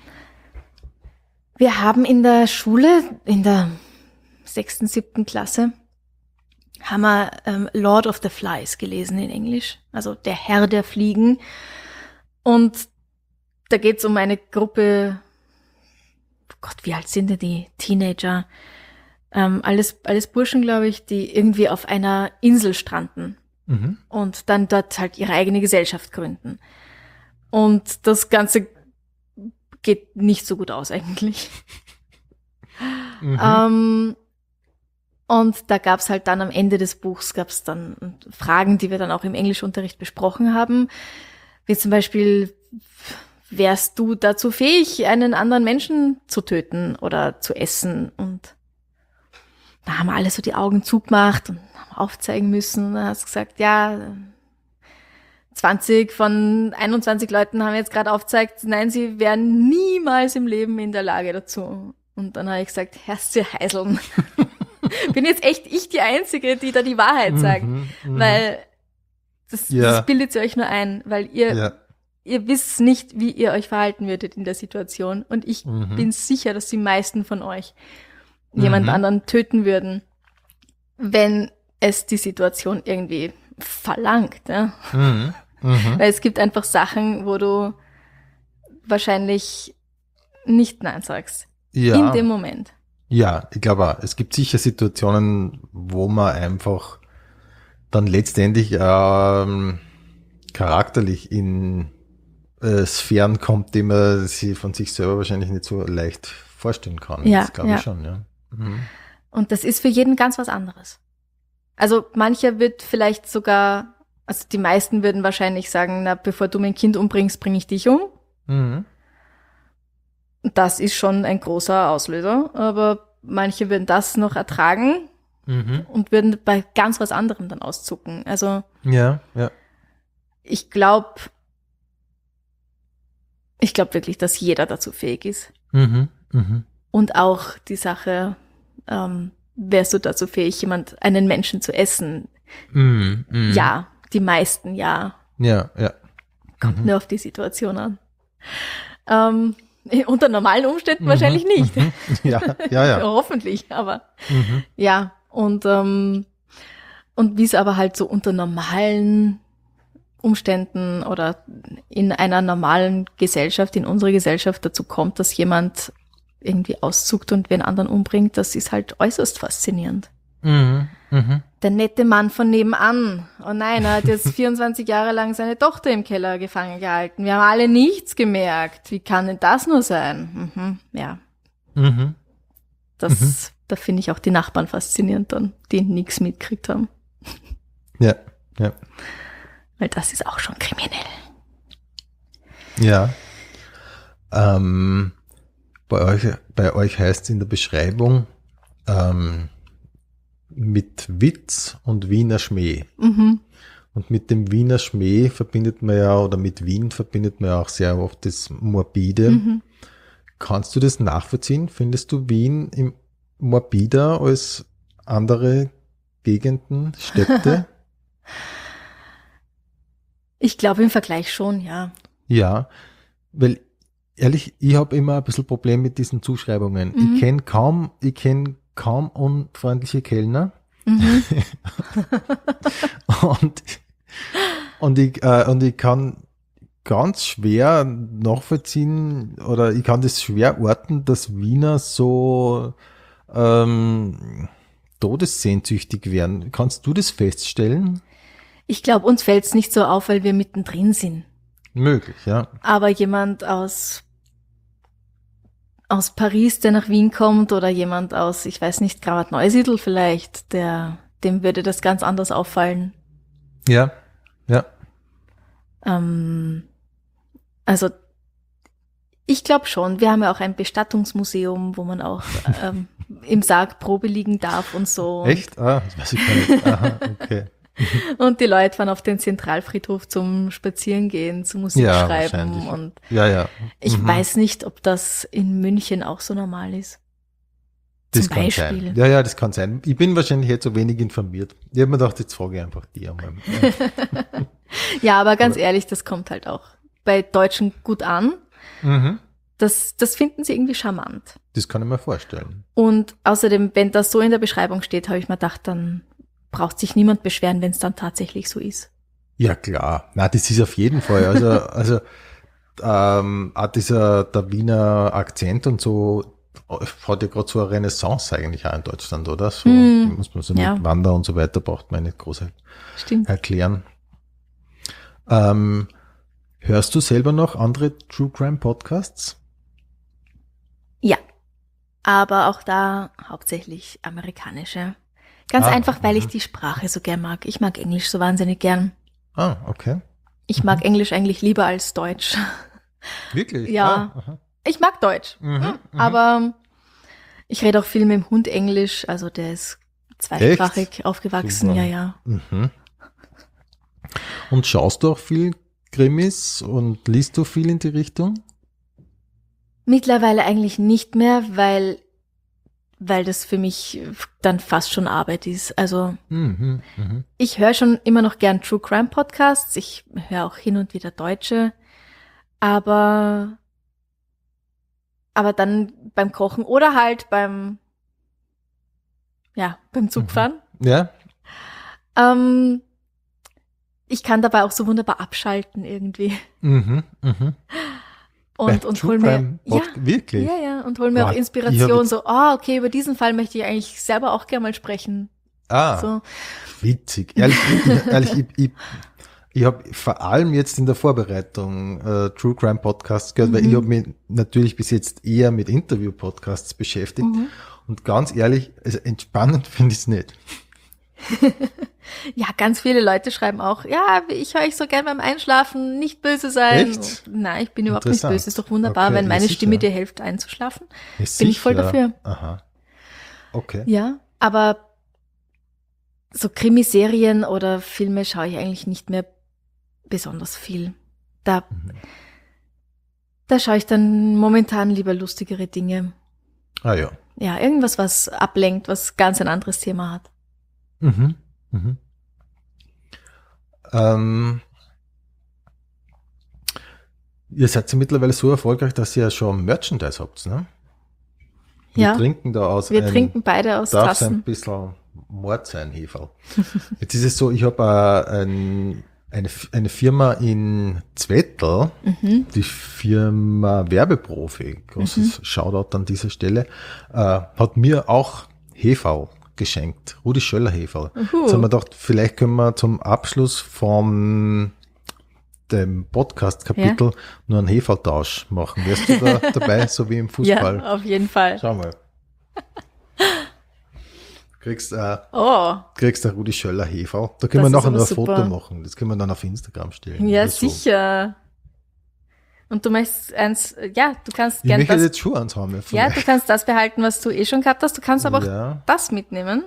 Wir haben in der Schule, in der 6., 7. Klasse, haben wir Lord of the Flies gelesen in Englisch, also der Herr der Fliegen. Und da geht es um eine Gruppe, oh Gott, wie alt sind denn die Teenager? alles Burschen, glaube ich, die irgendwie auf einer Insel stranden Mhm. und dann dort halt ihre eigene Gesellschaft gründen. Und das Ganze geht nicht so gut aus eigentlich. Mhm. Und da gab's halt dann am Ende des Buchs gab's dann Fragen, die wir dann auch im Englischunterricht besprochen haben, wie zum Beispiel: Wärst du dazu fähig, einen anderen Menschen zu töten oder zu essen? Und da haben alle so die Augen zugemacht und haben aufzeigen müssen. Und dann hast du gesagt, ja, 20 von 21 Leuten haben jetzt gerade aufgezeigt, nein, sie wären niemals im Leben in der Lage dazu. Und dann habe ich gesagt, Herrst ihr Heiseln. Bin jetzt echt ich die Einzige, die da die Wahrheit sagt. Weil das bildet sie euch nur ein, weil ihr wisst nicht, wie ihr euch verhalten würdet in der Situation. Und ich bin sicher, dass die meisten von euch jemand anderen töten würden, wenn es die Situation irgendwie verlangt. Ja? Weil es gibt einfach Sachen, wo du wahrscheinlich nicht Nein sagst. In dem Moment. Ja, ich glaube auch. Es gibt sicher Situationen, wo man einfach dann letztendlich charakterlich in Sphären kommt, die man sich von sich selber wahrscheinlich nicht so leicht vorstellen kann. Ja, das glaube ich schon, ja. Mhm. Und das ist für jeden ganz was anderes. Also mancher wird vielleicht sogar, also die meisten würden wahrscheinlich sagen, na, bevor du mein Kind umbringst, bringe ich dich um. Mhm. Das ist schon ein großer Auslöser, aber manche würden das noch ertragen und würden bei ganz was anderem dann auszucken. Also ja. ich glaube wirklich, dass jeder dazu fähig ist. Und auch die Sache, wärst du dazu fähig, einen Menschen zu essen? Ja, die meisten ja. Ja. Kommt nur auf die Situation an. Unter normalen Umständen wahrscheinlich nicht. Ja. Hoffentlich, aber ja. Und wie es aber halt so unter normalen Umständen oder in einer normalen Gesellschaft, in unserer Gesellschaft dazu kommt, dass jemand irgendwie auszuckt und wen anderen umbringt, das ist halt äußerst faszinierend. Der nette Mann von nebenan. Oh nein, er hat jetzt 24 Jahre lang seine Tochter im Keller gefangen gehalten. Wir haben alle nichts gemerkt. Wie kann denn das nur sein? Ja. Da finde ich auch die Nachbarn faszinierend dann, die nichts mitgekriegt haben. Ja. Weil das ist auch schon kriminell. Ja. Bei euch heißt es in der Beschreibung, mit Witz und Wiener Schmäh. Und mit dem Wiener Schmäh verbindet man ja, oder mit Wien verbindet man ja auch sehr oft das Morbide. Kannst du das nachvollziehen? Findest du Wien morbider als andere Gegenden, Städte? Ich glaube im Vergleich schon, ja. Ja, weil ehrlich, ich habe immer ein bisschen Problem mit diesen Zuschreibungen. Ich kenne kaum unfreundliche Kellner. und ich kann ganz schwer nachvollziehen oder ich kann das schwer orten, dass Wiener so todessehnsüchtig werden. Kannst du das feststellen? Ich glaube, uns fällt es nicht so auf, weil wir mittendrin sind. Möglich, ja. Aber jemand aus Paris, der nach Wien kommt, oder jemand aus, ich weiß nicht, Kravat-Neusiedl vielleicht, dem würde das ganz anders auffallen. Ja. Also ich glaube schon. Wir haben ja auch ein Bestattungsmuseum, wo man auch im Sarg Probe liegen darf und so. Echt? Das weiß ich gar nicht. Aha, okay. Und die Leute fahren auf den Zentralfriedhof zum Spazierengehen, zum Musik schreiben. Und ich weiß nicht, ob das in München auch so normal ist. Das kann sein. Ja, das kann sein. Ich bin wahrscheinlich jetzt so wenig informiert. Ich habe mir gedacht, jetzt frage ich einfach die einmal. Ja, aber ganz ehrlich, das kommt halt auch bei Deutschen gut an. Das finden sie irgendwie charmant. Das kann ich mir vorstellen. Und außerdem, wenn das so in der Beschreibung steht, habe ich mir gedacht, dann braucht sich niemand beschweren, wenn es dann tatsächlich so ist. Ja, klar. Na, das ist auf jeden Fall. Also auch der Wiener Akzent und so, hat ja gerade so eine Renaissance eigentlich auch in Deutschland, oder? So muss man so mit Wander und so weiter, braucht man nicht groß erklären. Hörst du selber noch andere True Crime Podcasts? Ja, aber auch da hauptsächlich amerikanische. Ganz einfach, weil ich die Sprache so gern mag. Ich mag Englisch so wahnsinnig gern. Ah, okay. Ich mag Englisch eigentlich lieber als Deutsch. Wirklich? Ja. Ich mag Deutsch, aber ich rede auch viel mit dem Hund Englisch, also der ist zweisprachig aufgewachsen, Super. ja. Und schaust du auch viel Krimis und liest du viel in die Richtung? Mittlerweile eigentlich nicht mehr, weil das für mich dann fast schon Arbeit ist. Also ich höre schon immer noch gern True Crime Podcasts, ich höre auch hin und wieder deutsche, aber dann beim Kochen oder halt beim Zugfahren. Ja. Ich kann dabei auch so wunderbar abschalten irgendwie. Und hol mir wirklich? Ja, und hol mir auch Inspiration, so, okay, über diesen Fall möchte ich eigentlich selber auch gerne mal sprechen. So. Witzig. Ehrlich, ich habe vor allem jetzt in der Vorbereitung True Crime Podcasts gehört, weil ich habe mich natürlich bis jetzt eher mit Interview-Podcasts beschäftigt. Und ganz ehrlich, also entspannend finde ich es nicht. Ja, ganz viele Leute schreiben auch, ja, ich höre euch so gern beim Einschlafen, nicht böse sein. Echt? Nein, ich bin überhaupt nicht böse, ist doch wunderbar, wenn meine Stimme dir hilft einzuschlafen. Bin ich voll dafür. Aha. Okay. Ja, aber so Krimiserien oder Filme schaue ich eigentlich nicht mehr besonders viel. Da schaue ich dann momentan lieber lustigere Dinge. Ah ja. Ja, irgendwas, was ablenkt, was ganz ein anderes Thema hat. Ihr seid ja mittlerweile so erfolgreich, dass ihr ja schon Merchandise habt, ne? Wir trinken da aus. Wir trinken beide aus Tassen. Tassen. Ein bisschen Mord sein, Heferl. Jetzt ist es so, ich habe eine Firma in Zwettl, die Firma Werbeprofi, großes Shoutout an dieser Stelle, hat mir auch Heferl geschenkt, Rudi Schöller Heferl. Jetzt haben wir gedacht, vielleicht können wir zum Abschluss von dem Podcast-Kapitel nur einen Heferltausch machen. Wärst du da dabei, so wie im Fußball? Ja, auf jeden Fall. Schau mal. Kriegst ein Rudi Schöller Heferl. Da können wir nachher noch ein Foto machen. Das können wir dann auf Instagram stellen. Ja, sicher. Und du möchtest eins, du kannst gerne das. Ich möchte jetzt Schuhe ans haben. Ja, du kannst das behalten, was du schon gehabt hast. Du kannst aber auch das mitnehmen.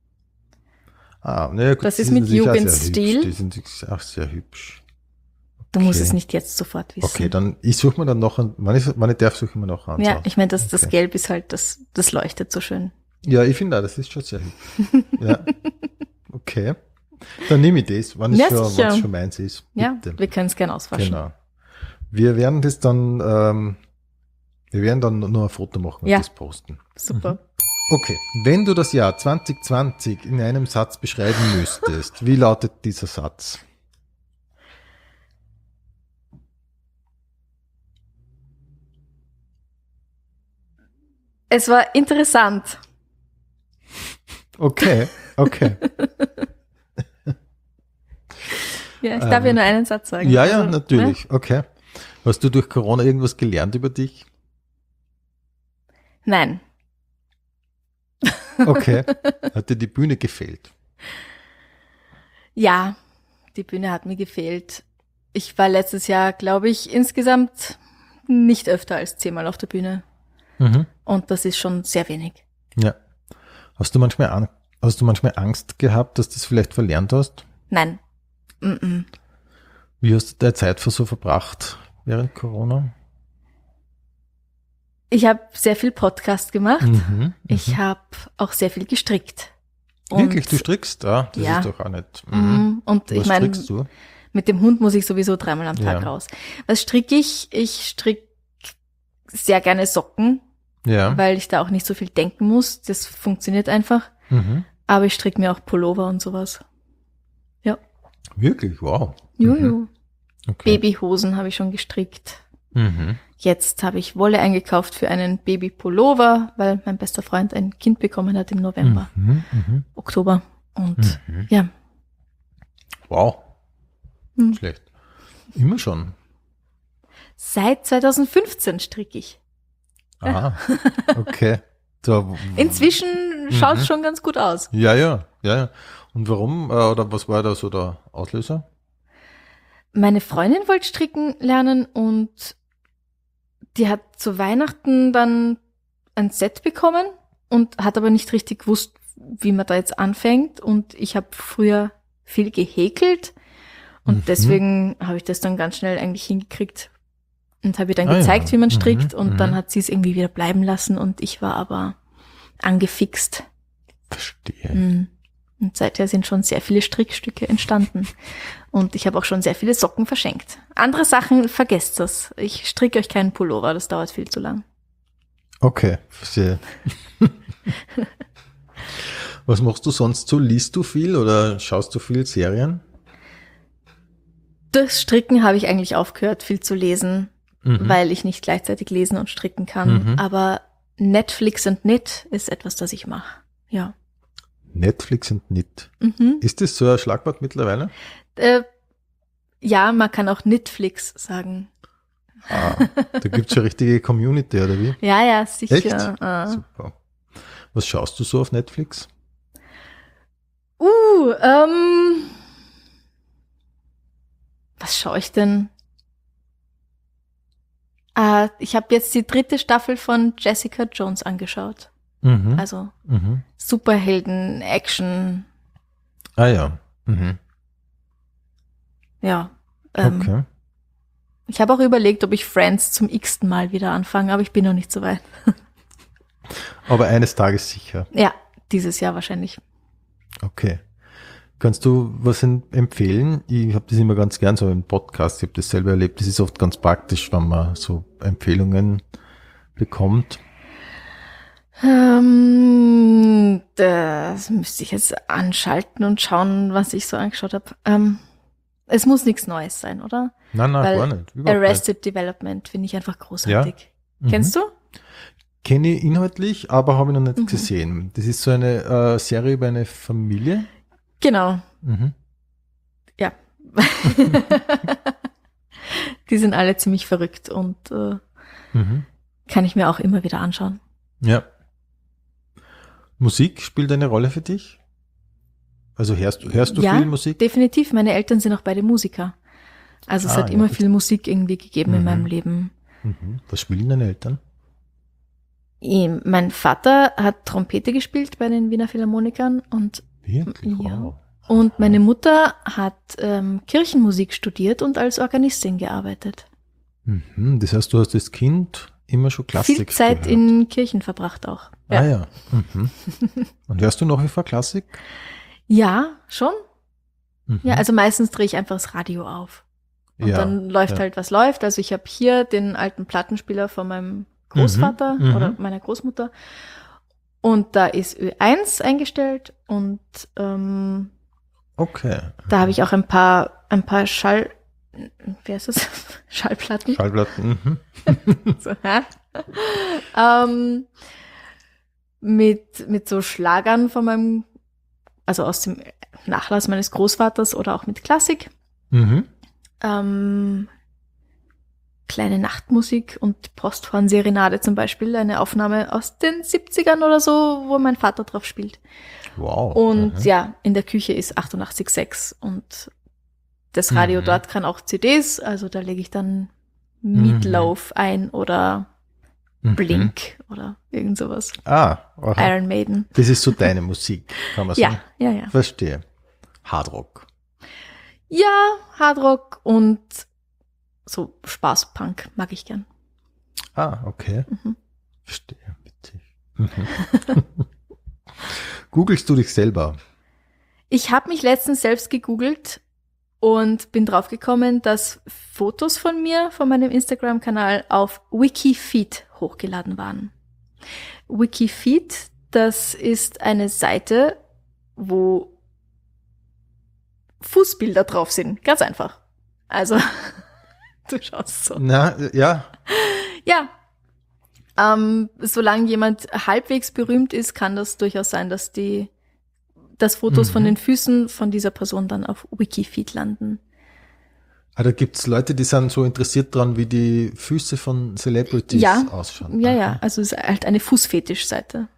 Gut. Das ist mit Jugendstil. Die sind auch sehr hübsch. Du musst es nicht jetzt sofort wissen. Okay, dann ich suche mir dann noch, wenn ich darf, suche ich mir noch an. Ja, ich meine, das Gelb ist halt, das leuchtet so schön. Ja, ich finde auch, das ist schon sehr hübsch. Ja. Okay. Dann nehme ich das, wenn es schon meins ist. Bitte. Ja, wir können es gerne auswaschen. Genau. Wir werden das dann, nur ein Foto machen und das posten. Super. Okay. Wenn du das Jahr 2020 in einem Satz beschreiben müsstest, wie lautet dieser Satz? Es war interessant. Okay. Ja, ich darf ja nur einen Satz sagen. Ja, also, natürlich. Ne? Okay. Hast du durch Corona irgendwas gelernt über dich? Nein. Okay. Hat dir die Bühne gefehlt? Ja, die Bühne hat mir gefehlt. Ich war letztes Jahr, glaube ich, insgesamt nicht öfter als 10-mal auf der Bühne. Und das ist schon sehr wenig. Ja. Hast du manchmal Angst gehabt, dass du das vielleicht verlernt hast? Nein. Wie hast du deine Zeit so verbracht während Corona? Ich habe sehr viel Podcast gemacht. Ich habe auch sehr viel gestrickt. Wirklich, du strickst? Das ist doch auch nicht. Und ich meine, mit dem Hund muss ich sowieso 3-mal am Tag raus. Was stricke ich? Ich stricke sehr gerne Socken, weil ich da auch nicht so viel denken muss. Das funktioniert einfach. Aber ich stricke mir auch Pullover und sowas. Ja. Wirklich? Wow. Jojo. Okay. Babyhosen habe ich schon gestrickt. Jetzt habe ich Wolle eingekauft für einen Baby-Pullover, weil mein bester Freund ein Kind bekommen hat im November, Oktober. Und ja. Wow. Schlecht. Immer schon. Seit 2015 stricke ich. Ah, okay. So, Inzwischen schaut es schon ganz gut aus. Ja. Und warum, oder was war da so der Auslöser? Meine Freundin wollte stricken lernen und die hat zu Weihnachten dann ein Set bekommen und hat aber nicht richtig gewusst, wie man da jetzt anfängt. Und ich habe früher viel gehäkelt und deswegen habe ich das dann ganz schnell eigentlich hingekriegt und habe ihr dann gezeigt, wie man strickt und dann hat sie es irgendwie wieder bleiben lassen und ich war aber angefixt. Verstehe. Und seither sind schon sehr viele Strickstücke entstanden. Und ich habe auch schon sehr viele Socken verschenkt. Andere Sachen, vergesst das. Ich stricke euch keinen Pullover, das dauert viel zu lang. Okay, verstehe. Was machst du sonst so? Liest du viel oder schaust du viel Serien? Durch Stricken habe ich eigentlich aufgehört, viel zu lesen, weil ich nicht gleichzeitig lesen und stricken kann. Aber Netflix und Knit ist etwas, das ich mache. Ja. Netflix und Knit. Ist das so ein Schlagwort mittlerweile? Ja, man kann auch Knitflix sagen. Da gibt es schon richtige Community, oder wie? Ja, sicher. Echt? Super. Was schaust du so auf Netflix? Was schaue ich denn? Ich habe jetzt die 3. Staffel von Jessica Jones angeschaut. Also Superhelden, Action. Ja. Ja. Okay. Ich habe auch überlegt, ob ich Friends zum x-ten Mal wieder anfange, aber ich bin noch nicht so weit. Aber eines Tages sicher. Ja, dieses Jahr wahrscheinlich. Okay. Kannst du was empfehlen? Ich habe das immer ganz gern so im Podcast, ich habe das selber erlebt. Das ist oft ganz praktisch, wenn man so Empfehlungen bekommt. Das müsste ich jetzt anschalten und schauen, was ich so angeschaut habe. Es muss nichts Neues sein, oder? Nein, Weil gar nicht. Arrested Development finde ich einfach großartig. Ja? Kennst du? Kenne ich inhaltlich, aber habe ich noch nicht gesehen. Das ist so eine Serie über eine Familie. Genau. Ja. Die sind alle ziemlich verrückt und kann ich mir auch immer wieder anschauen. Ja. Musik spielt eine Rolle für dich? Also hörst du viel Musik? Ja, definitiv. Meine Eltern sind auch beide Musiker. Also es hat immer viel Musik irgendwie gegeben in meinem Leben. Was spielen deine Eltern? Mein Vater hat Trompete gespielt bei den Wiener Philharmonikern und Wirklich? ja. Wow. Und meine Mutter hat Kirchenmusik studiert und als Organistin gearbeitet. Das heißt, du hast als Kind immer schon Klassik Viel Zeit gehört. in Kirchen verbracht auch. Ja. Ja. Und hörst du nach wie vor Klassik? Ja, schon. Ja, also meistens drehe ich einfach das Radio auf. Und dann läuft halt, was läuft. Also ich habe hier den alten Plattenspieler von meinem Großvater oder meiner Großmutter. Und da ist Ö1 eingestellt und okay. Da habe ich auch ein paar Schallplatten. Schallplatten. So, mit so Schlagern von meinem, also aus dem Nachlass meines Großvaters oder auch mit Klassik. Kleine Nachtmusik und Posthorn-Serenade zum Beispiel, eine Aufnahme aus den 70ern oder so, wo mein Vater drauf spielt. Wow. Und ja, in der Küche ist 88,6 und das Radio dort kann auch CDs, also da lege ich dann Meatloaf ein oder Blink oder irgend sowas. Iron Maiden. Das ist so deine Musik, kann man sagen. Ja. Verstehe. Hardrock. Ja, Hardrock und so Spaßpunk mag ich gern. Okay. Verstehe, witzig. Googlest du dich selber? Ich habe mich letztens selbst gegoogelt und bin draufgekommen, dass Fotos von mir, von meinem Instagram-Kanal auf Wikifeet hochgeladen waren. Wikifeet, das ist eine Seite, wo Fußbilder drauf sind. Ganz einfach. Also Du schaust so. Na, ja. Ja. Solange jemand halbwegs berühmt ist, kann das durchaus sein, dass Fotos von den Füßen von dieser Person dann auf Wikifeed landen. Ah, da gibt's Leute, die sind so interessiert dran, wie die Füße von Celebrities ausschauen. Ja. Also es ist halt eine Fußfetischseite.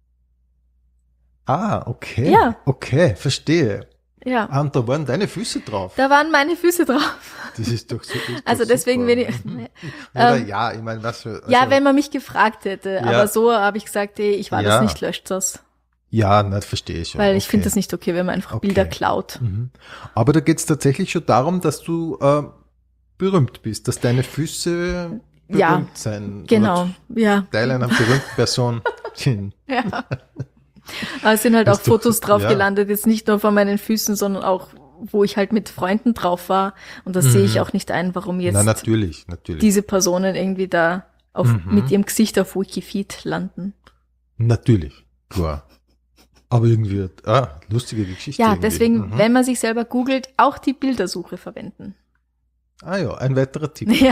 Ah, okay. Ja. Okay, verstehe. Ja. Ah, und da waren deine Füße drauf. Da waren meine Füße drauf. Das ist doch so. Also deswegen bin ich. Oder ja, ich meine, was für. Also, ja, wenn man mich gefragt hätte. Ja. Aber so habe ich gesagt, ich war das nicht, löscht das. Ja, das verstehe ich schon. Weil ich finde das nicht okay, wenn man einfach Bilder klaut. Mhm. Aber da geht's tatsächlich schon darum, dass du berühmt bist, dass deine Füße berühmt sein. Genau, ja. Teil einer berühmten Person sind. Ja. Aber es sind halt auch Fotos drauf gelandet, jetzt nicht nur von meinen Füßen, sondern auch, wo ich halt mit Freunden drauf war. Und das sehe ich auch nicht ein, warum jetzt natürlich. diese Personen irgendwie da mit ihrem Gesicht auf Wikifeed landen. Natürlich, klar. Aber irgendwie, lustige Geschichte. Ja, deswegen, wenn man sich selber googelt, auch die Bildersuche verwenden. Ah ja, ein weiterer Tipp. Ja.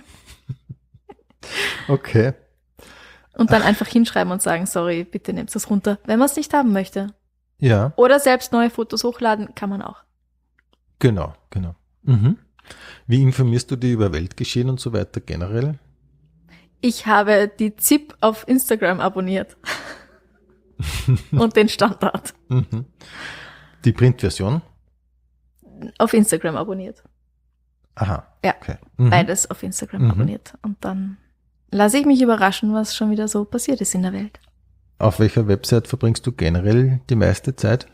Okay. Und dann einfach hinschreiben und sagen, sorry, bitte nehmt das runter, wenn man es nicht haben möchte. Ja. Oder selbst neue Fotos hochladen, kann man auch. Genau. Mhm. Wie informierst du dich über Weltgeschehen und so weiter generell? Ich habe die ZIP auf Instagram abonniert. Und den Standard. Mhm. Die Printversion? Auf Instagram abonniert. Aha. Ja, okay. Beides auf Instagram abonniert. Und dann lasse ich mich überraschen, was schon wieder so passiert ist in der Welt. Auf welcher Website verbringst du generell die meiste Zeit?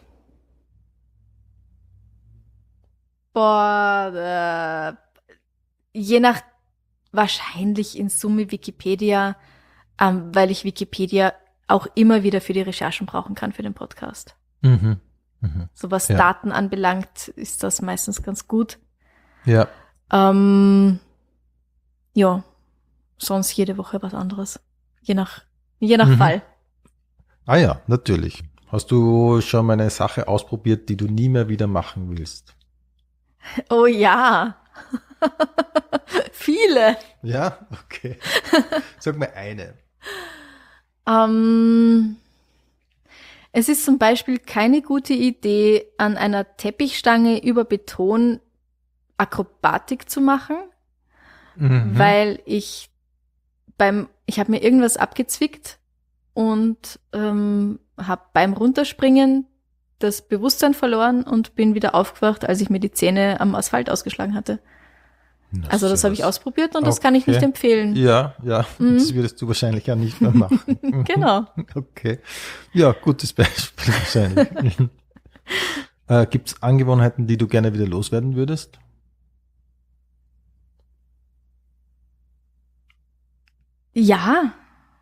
Boah, je nach, wahrscheinlich in Summe Wikipedia, weil ich Wikipedia auch immer wieder für die Recherchen brauchen kann für den Podcast. So was Daten anbelangt, ist das meistens ganz gut. Ja. Ja, sonst jede Woche was anderes. Je nach Fall. Ah ja, natürlich. Hast du schon mal eine Sache ausprobiert, die du nie mehr wieder machen willst? Oh ja. Viele. Ja, okay. Sag mal eine. Es ist zum Beispiel keine gute Idee, an einer Teppichstange über Beton Akrobatik zu machen, weil ich habe mir irgendwas abgezwickt und habe beim Runterspringen das Bewusstsein verloren und bin wieder aufgewacht, als ich mir die Zähne am Asphalt ausgeschlagen hatte. Also das habe ich ausprobiert und das kann ich nicht empfehlen. Ja, das würdest du wahrscheinlich ja nicht mehr machen. Genau. Okay. Ja, gutes Beispiel wahrscheinlich. Gibt es Angewohnheiten, die du gerne wieder loswerden würdest? Ja,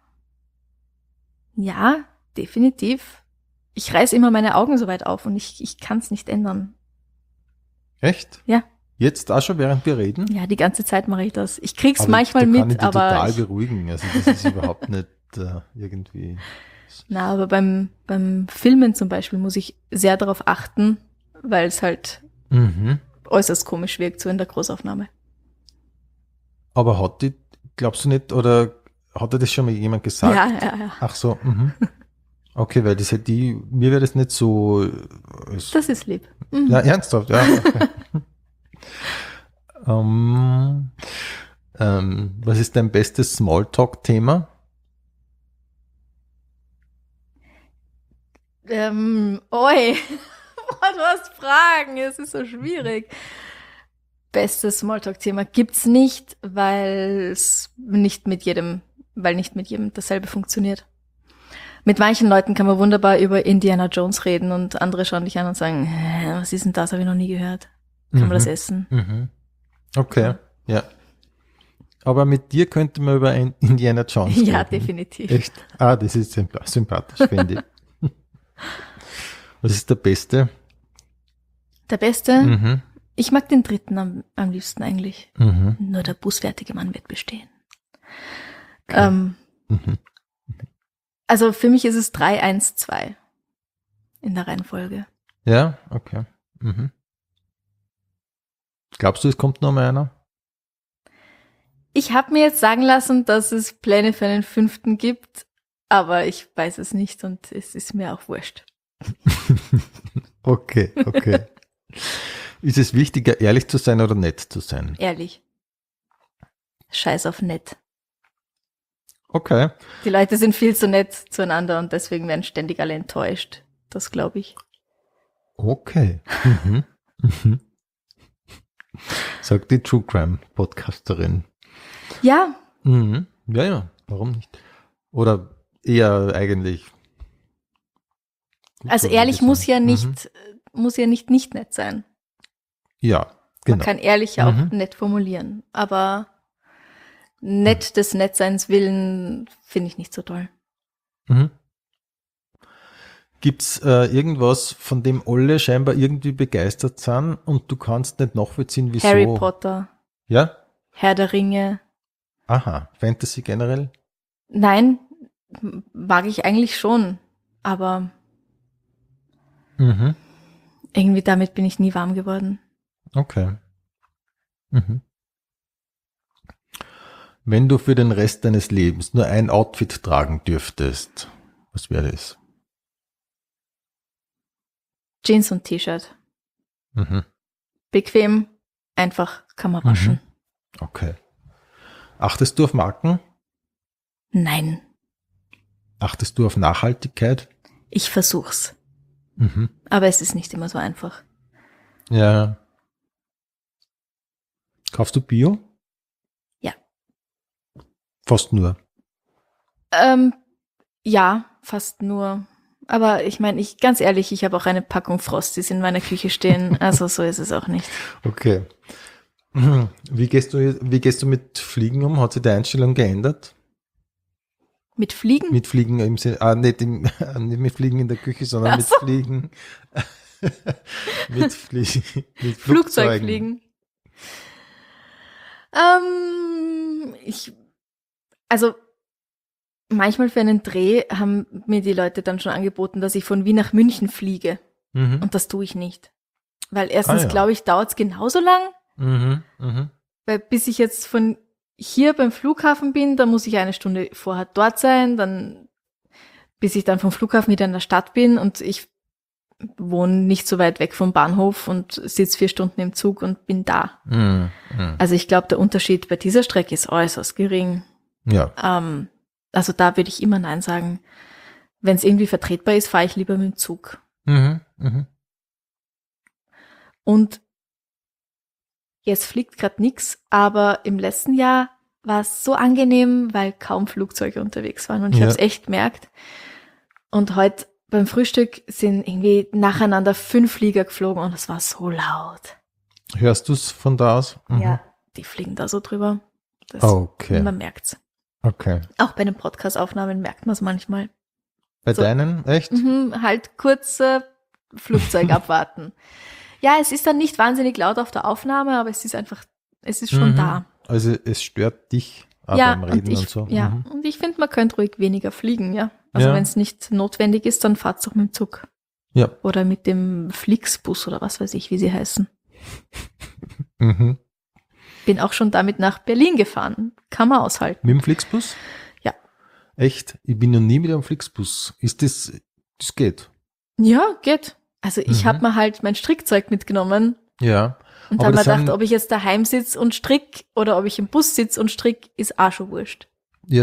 definitiv. Ich reiß immer meine Augen so weit auf und ich kann es nicht ändern. Echt? Ja. Jetzt auch schon, während wir reden? Ja, die ganze Zeit mache ich das. Ich krieg's aber manchmal da mit, kann ich dich aber total beruhigen. Also das ist überhaupt nicht irgendwie. Na, aber beim Filmen zum Beispiel muss ich sehr darauf achten, weil es halt äußerst komisch wirkt, so in der Großaufnahme. Aber glaubst du nicht, oder hat dir das schon mal jemand gesagt? Ja. Ach so, Okay, weil mir wäre das nicht so. Das ist lieb. Ja, ernsthaft, ja. Okay. Was ist dein bestes Smalltalk-Thema? Oi, du hast Fragen, es ist so schwierig. Bestes Smalltalk-Thema gibt's nicht, weil nicht mit jedem dasselbe funktioniert. Mit manchen Leuten kann man wunderbar über Indiana Jones reden und andere schauen dich an und sagen, was ist denn das, habe ich noch nie gehört. Kann man das essen? Okay, ja. Aber mit dir könnte man über Indiana Jones reden. Ja, definitiv. Echt? Das ist sympathisch, finde ich. Was ist der Beste? Der Beste? Ich mag den dritten am liebsten eigentlich. Nur der bußfertige Mann wird bestehen. Okay. Also für mich ist es 3-1-2 in der Reihenfolge. Ja, okay. Glaubst du, es kommt noch mal einer? Ich habe mir jetzt sagen lassen, dass es Pläne für einen 5. gibt, aber ich weiß es nicht und es ist mir auch wurscht. Okay. Ist es wichtiger, ehrlich zu sein oder nett zu sein? Ehrlich. Scheiß auf nett. Okay. Die Leute sind viel zu nett zueinander und deswegen werden ständig alle enttäuscht. Das glaube ich. Okay. Sagt die True Crime Podcasterin. Ja, Ja, warum nicht? Oder eher eigentlich. also ehrlich muss ja nicht nett sein. Ja, genau. Man kann ehrlich ja auch nett formulieren, aber nett des Nettseins willen finde ich nicht so toll. Gibt's irgendwas, von dem alle scheinbar irgendwie begeistert sind und du kannst nicht nachvollziehen, wieso? Harry Potter, Ja? Herr der Ringe. Aha, Fantasy generell? Nein, mag ich eigentlich schon, aber irgendwie damit bin ich nie warm geworden. Okay. Wenn du für den Rest deines Lebens nur ein Outfit tragen dürftest, was wäre das? Jeans und T-Shirt. Bequem, einfach, kann man waschen. Okay. Achtest du auf Marken? Nein, Achtest du auf Nachhaltigkeit? ich versuch's. Aber es ist nicht immer so einfach. Ja. Kaufst du Bio? Ja. Fast nur. Ja, fast nur. Aber ich meine, ganz ehrlich, ich habe auch eine Packung Frosties in meiner Küche stehen. Also so ist es auch nicht. Okay. Wie gehst du mit Fliegen um? Hat sich die Einstellung geändert? Mit Fliegen? Mit Fliegen im Sinne, nicht mit Fliegen in der Küche, sondern mit Fliegen. mit Flugzeugen. Flugzeugfliegen. Also manchmal für einen Dreh haben mir die Leute dann schon angeboten, dass ich von Wien nach München fliege. Und das tue ich nicht. Weil erstens, glaube ich, dauert es genauso lang. Weil bis ich jetzt von hier beim Flughafen bin, da muss ich 1 Stunde vorher dort sein, dann bis ich dann vom Flughafen wieder in der Stadt bin und ich wohne nicht so weit weg vom Bahnhof und sitze 4 Stunden im Zug und bin da. Also ich glaube, der Unterschied bei dieser Strecke ist äußerst gering. Ja. Also da würde ich immer Nein sagen. Wenn es irgendwie vertretbar ist, fahre ich lieber mit dem Zug. Und jetzt fliegt gerade nichts, aber im letzten Jahr war es so angenehm, weil kaum Flugzeuge unterwegs waren und ich habe es echt gemerkt. Und heute beim Frühstück sind irgendwie nacheinander 5 Flieger geflogen und es war so laut. Hörst du es von da aus? Ja, die fliegen da so drüber. Man merkt's. Okay. Auch bei den Podcast-Aufnahmen merkt man es manchmal. Bei deinen? Echt? Halt kurz Flugzeug abwarten. Ja, es ist dann nicht wahnsinnig laut auf der Aufnahme, aber es ist schon da. Also es stört dich beim Reden und so. Ja, und ich finde, man könnte ruhig weniger fliegen, ja. Also wenn es nicht notwendig ist, dann fahrt's doch mit dem Zug. Ja. Oder mit dem Flixbus oder was weiß ich, wie sie heißen. Bin auch schon damit nach Berlin gefahren. Kann man aushalten. Mit dem Flixbus? Ja. Echt? Ich bin noch nie mit einem Flixbus. Ist das geht? Ja, geht. Also ich habe mir halt mein Strickzeug mitgenommen. Ja. Und habe mir gedacht, ob ich jetzt daheim sitze und strick oder ob ich im Bus sitze und strick, ist auch schon wurscht. Ja,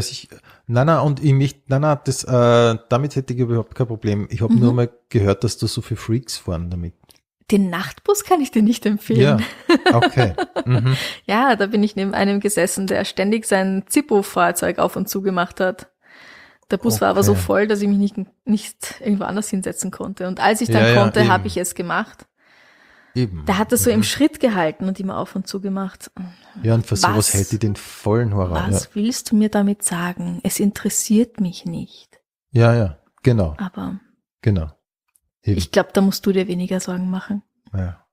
damit hätte ich überhaupt kein Problem. Ich habe nur mal gehört, dass da so viele Freaks fahren damit. Den Nachtbus kann ich dir nicht empfehlen. Ja, okay. Ja, da bin ich neben einem gesessen, der ständig sein Zippo-Fahrzeug auf und zu gemacht hat. Der Bus war aber so voll, dass ich mich nicht irgendwo anders hinsetzen konnte. Und als ich dann konnte, habe ich es gemacht. Eben. Der hat das so im Schritt gehalten und immer auf und zu gemacht. Ja, und für sowas hätte ich den vollen Horror. Was willst du mir damit sagen? Es interessiert mich nicht. Ja, genau. Aber genau. Eben. Ich glaube, da musst du dir weniger Sorgen machen. Ja.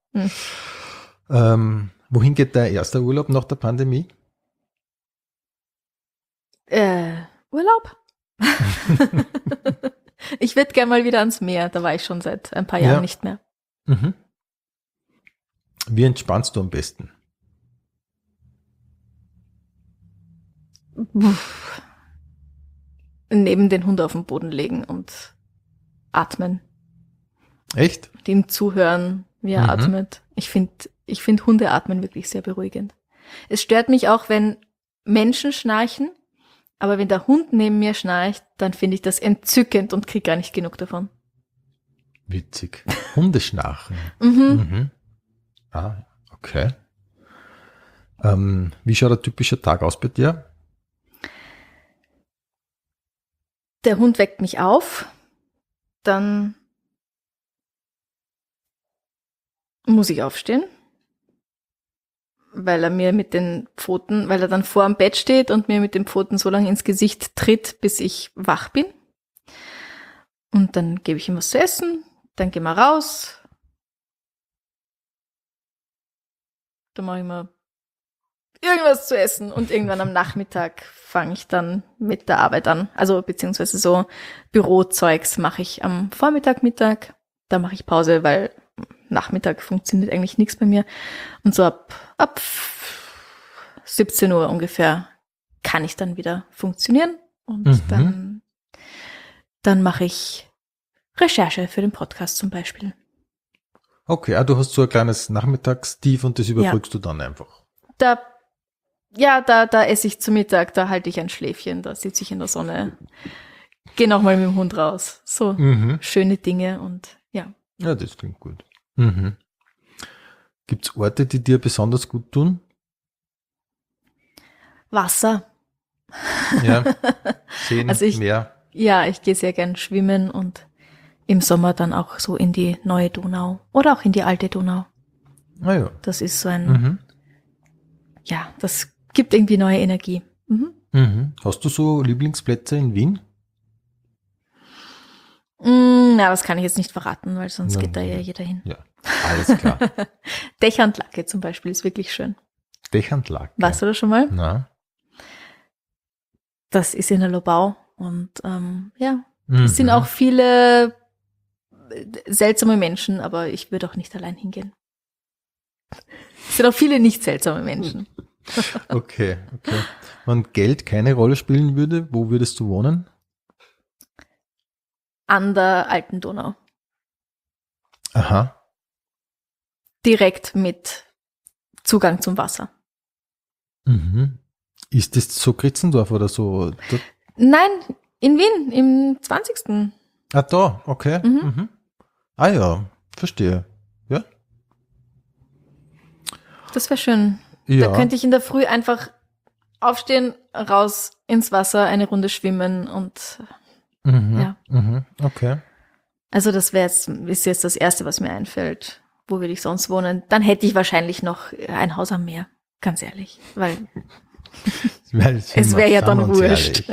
Wohin geht dein erster Urlaub nach der Pandemie? Urlaub? Ich würde gerne mal wieder ans Meer. Da war ich schon seit ein paar Jahren nicht mehr. Wie entspannst du am besten? Neben den Hund auf den Boden legen und atmen. Echt? Dem zuhören, wie er atmet. Ich find Hunde atmen wirklich sehr beruhigend. Es stört mich auch, wenn Menschen schnarchen, aber wenn der Hund neben mir schnarcht, dann finde ich das entzückend und kriege gar nicht genug davon. Witzig. Hundeschnarchen. Ah, okay. Wie schaut ein typischer Tag aus bei dir? Der Hund weckt mich auf, dann muss ich aufstehen, weil er dann vor dem Bett steht und mir mit den Pfoten so lange ins Gesicht tritt, bis ich wach bin. Und dann gebe ich ihm was zu essen, dann gehen wir raus. Dann mache ich mir irgendwas zu essen und irgendwann am Nachmittag fange ich dann mit der Arbeit an. Also beziehungsweise so Bürozeugs mache ich am Vormittag, Mittag. Da mache ich Pause, weil Nachmittag funktioniert eigentlich nichts bei mir. Und so ab 17 Uhr ungefähr kann ich dann wieder funktionieren. Und dann mache ich Recherche für den Podcast zum Beispiel. Okay, du hast so ein kleines Nachmittagstief und das überbrückst du dann einfach. Da esse ich zu Mittag, da halte ich ein Schläfchen, da sitze ich in der Sonne, gehe nochmal mit dem Hund raus. So schöne Dinge und ja. Ja, das klingt gut. Gibt es Orte, die dir besonders gut tun? Wasser. Ja, Seen, Also Meer. Ja, ich gehe sehr gern schwimmen und im Sommer dann auch so in die neue Donau oder auch in die alte Donau. Ah ja. Das ist so ein, das gibt irgendwie neue Energie. Hast du so Lieblingsplätze in Wien? Na, das kann ich jetzt nicht verraten, weil sonst geht da ja jeder hin. Ja, alles klar. Dächerndlake zum Beispiel ist wirklich schön. Dächerndlake. Warst du das schon mal? Na. Das ist in der Lobau und es sind auch viele seltsame Menschen, aber ich würde auch nicht allein hingehen. Es sind auch viele nicht seltsame Menschen. Okay. Wenn Geld keine Rolle spielen würde, wo würdest du wohnen? An der alten Donau. Aha. Direkt mit Zugang zum Wasser. Ist das so Kritzendorf oder so? Nein, in Wien, im 20. Ah, da, okay. Ah ja, verstehe. Ja. Das wäre schön. Ja. Da könnte ich in der Früh einfach aufstehen, raus ins Wasser, eine Runde schwimmen und Okay. Also das ist jetzt das Erste, was mir einfällt. Wo würde ich sonst wohnen? Dann hätte ich wahrscheinlich noch ein Haus am Meer, ganz ehrlich, weil es wäre ja dann wurscht.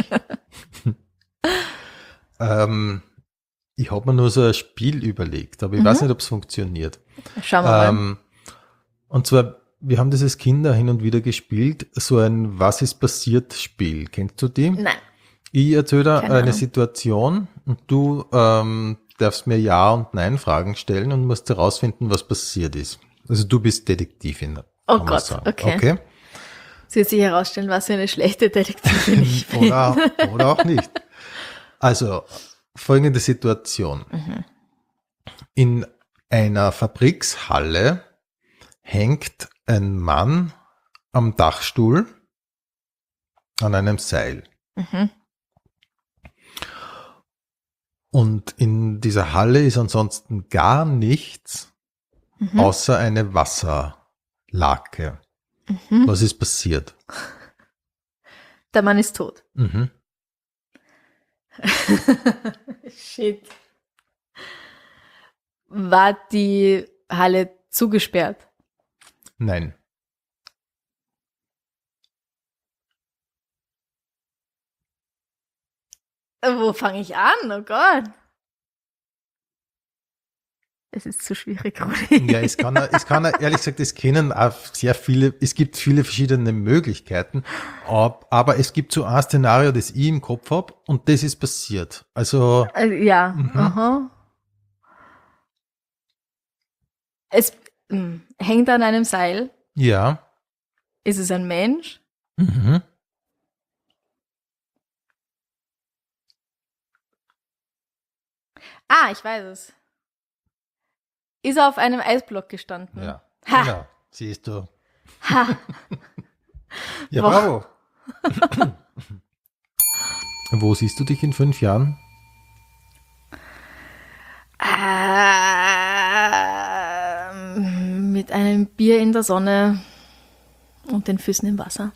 Ich habe mir nur so ein Spiel überlegt, aber ich weiß nicht, ob es funktioniert. Schauen wir mal. Und zwar, wir haben das als Kinder hin und wieder gespielt, so ein Was ist passiert Spiel. Kennst du die? Nein. Ich erzähle dir Keine eine Ahnung. Situation und du darfst mir Ja- und Nein-Fragen stellen und musst herausfinden, was passiert ist. Also du bist Detektivin. Oh kann man Gott, sagen. okay. Es wird sich herausstellen, was für eine schlechte Detektivin ich bin. Oder auch nicht. Also, folgende Situation. In einer Fabrikshalle hängt ein Mann am Dachstuhl an einem Seil. Und in dieser Halle ist ansonsten gar nichts, außer eine Wasserlake. Was ist passiert? Der Mann ist tot. Shit. War die Halle zugesperrt? Nein. Wo fange ich an? Oh Gott. Es ist zu schwierig, Rudi. Ja, es kann ehrlich gesagt, es kennen auch sehr viele, es gibt viele verschiedene Möglichkeiten, aber es gibt so ein Szenario, das ich im Kopf habe und das ist passiert. Also, Ja. Aha. Es hängt an einem Seil. ja. Ist es ein Mensch? Mhm. Ich weiß es. Ist er auf einem Eisblock gestanden? Ja, Ha. genau. Siehst du. Ha. Ja, Boah. bravo. Wo siehst du dich in 5 Jahren? Mit einem Bier in der Sonne und den Füßen im Wasser.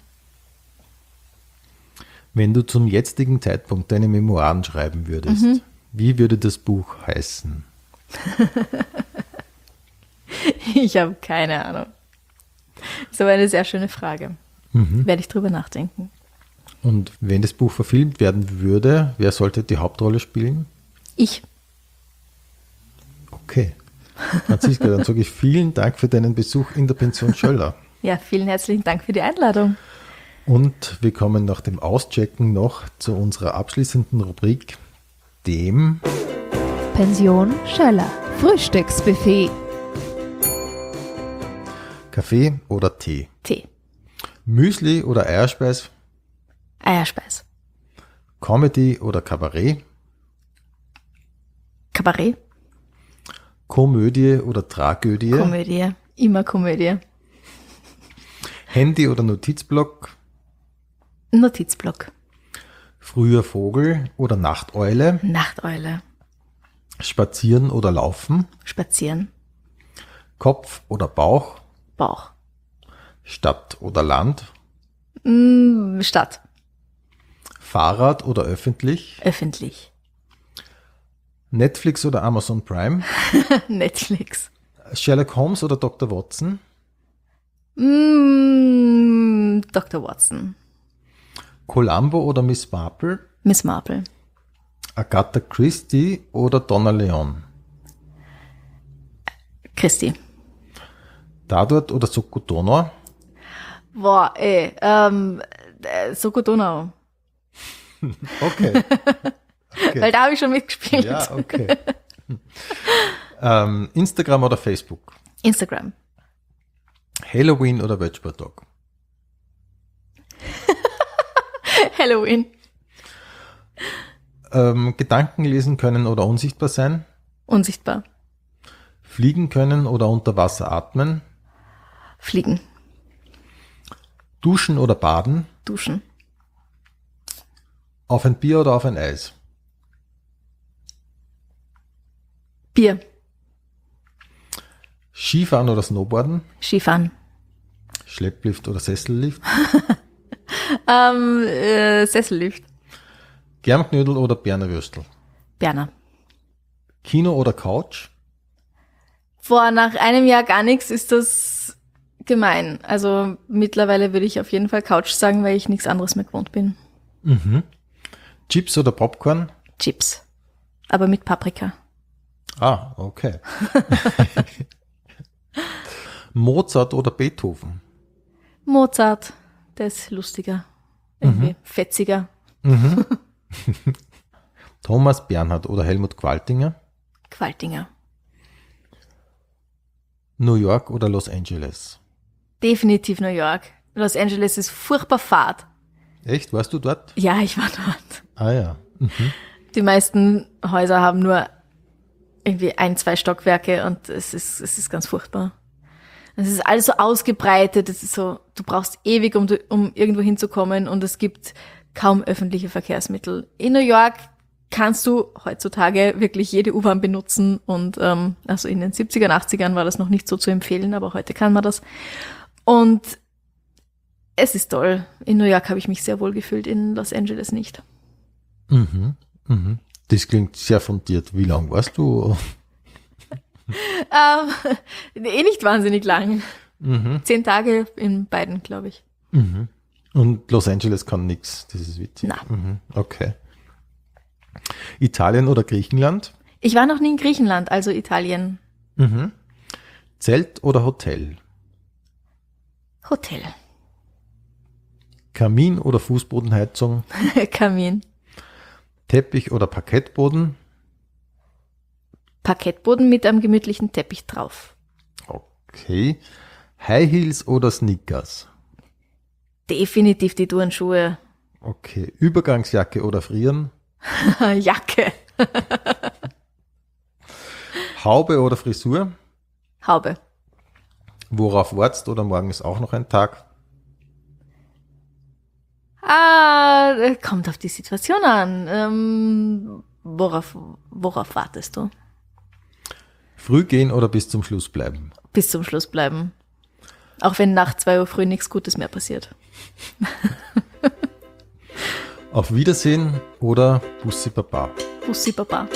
Wenn du zum jetzigen Zeitpunkt deine Memoiren schreiben würdest, wie würde das Buch heißen? Ich habe keine Ahnung. Das ist aber eine sehr schöne Frage. Werde ich drüber nachdenken. Und wenn das Buch verfilmt werden würde, wer sollte die Hauptrolle spielen? Ich. Okay. Franziska, dann sage ich vielen Dank für deinen Besuch in der Pension Schöller. Ja, vielen herzlichen Dank für die Einladung. Und wir kommen nach dem Auschecken noch zu unserer abschließenden Rubrik, dem Pension Schöller. Frühstücksbuffet. Kaffee oder Tee, Tee. Müsli oder Eierspeis, Eierspeis. Comedy oder Kabarett, Kabarett. Komödie oder Tragödie, Komödie. Immer Komödie. Handy oder Notizblock, Notizblock. früher Vogel oder Nachteule, Nachteule. Spazieren oder Laufen, Spazieren. Kopf oder Bauch, Bauch. Stadt oder Land, Stadt. Fahrrad oder öffentlich, Öffentlich. Netflix oder Amazon Prime, Netflix. Sherlock Holmes oder Dr. Watson, Dr. Watson. Columbo oder Miss Marple, Miss Marple. Agatha Christie oder Donna Leon, Christi. Tatort oder Soko Donau, Boah, Soko Donau. Okay. Weil da habe ich schon mitgespielt. Ja, okay. Instagram oder Facebook, Instagram. Halloween oder Veggie-Dog, Halloween. Gedanken lesen können oder unsichtbar sein, Unsichtbar. fliegen können oder unter Wasser atmen, Fliegen. duschen oder baden, Duschen. auf ein Bier oder auf ein Eis, Bier. Skifahren oder Snowboarden, Skifahren. Schlepplift oder Sessellift, Sessellift. Germknödel oder Berner Würstel, Berner. Kino oder Couch, Nach einem Jahr gar nichts ist das gemein. Also mittlerweile würde ich auf jeden Fall Couch sagen, weil ich nichts anderes mehr gewohnt bin. Chips oder Popcorn, Chips. Aber mit Paprika. okay. Mozart oder Beethoven, Mozart. Der ist lustiger. Irgendwie fetziger. Thomas Bernhard oder Helmut Qualtinger, Qualtinger. New York oder Los Angeles. Definitiv New York. Los Angeles ist furchtbar fad. Echt? Warst du dort? Ja, ich war dort. Ah ja. Die meisten Häuser haben nur irgendwie 1-2 Stockwerke und es ist ganz furchtbar. Es ist alles so ausgebreitet, es ist so, du brauchst ewig, um irgendwo hinzukommen und es gibt kaum öffentliche Verkehrsmittel. In New York kannst du heutzutage wirklich jede U-Bahn benutzen und also in den 70ern, 80ern war das noch nicht so zu empfehlen, aber heute kann man das. Und es ist toll. In New York habe ich mich sehr wohl gefühlt, in Los Angeles nicht. Das klingt sehr fundiert. Wie lang warst du? Nicht wahnsinnig lang. 10 Tage in beiden, glaube ich. Und Los Angeles kann nix. Das ist witzig. Na. Okay. Italien oder Griechenland? Ich war noch nie in Griechenland, also Italien. Zelt oder Hotel? Hotel. Kamin oder Fußbodenheizung? Kamin. Teppich oder Parkettboden? Parkettboden mit einem gemütlichen Teppich drauf. Okay. High Heels oder Sneakers? Definitiv die Turnschuhe. Okay. Übergangsjacke oder Frieren? Jacke. Haube oder Frisur? Haube. Worauf wartest oder morgen ist auch noch ein Tag? Kommt auf die Situation an. Worauf wartest du? Früh gehen oder bis zum Schluss bleiben? Bis zum Schluss bleiben. Auch wenn nach 2 Uhr früh nichts Gutes mehr passiert. Auf Wiedersehen oder Bussi Baba? Bussi Baba.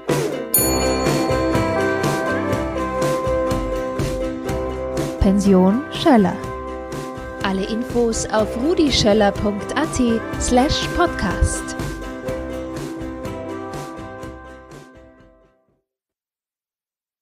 Pension Schöller. Alle Infos auf rudischöller.at/podcast.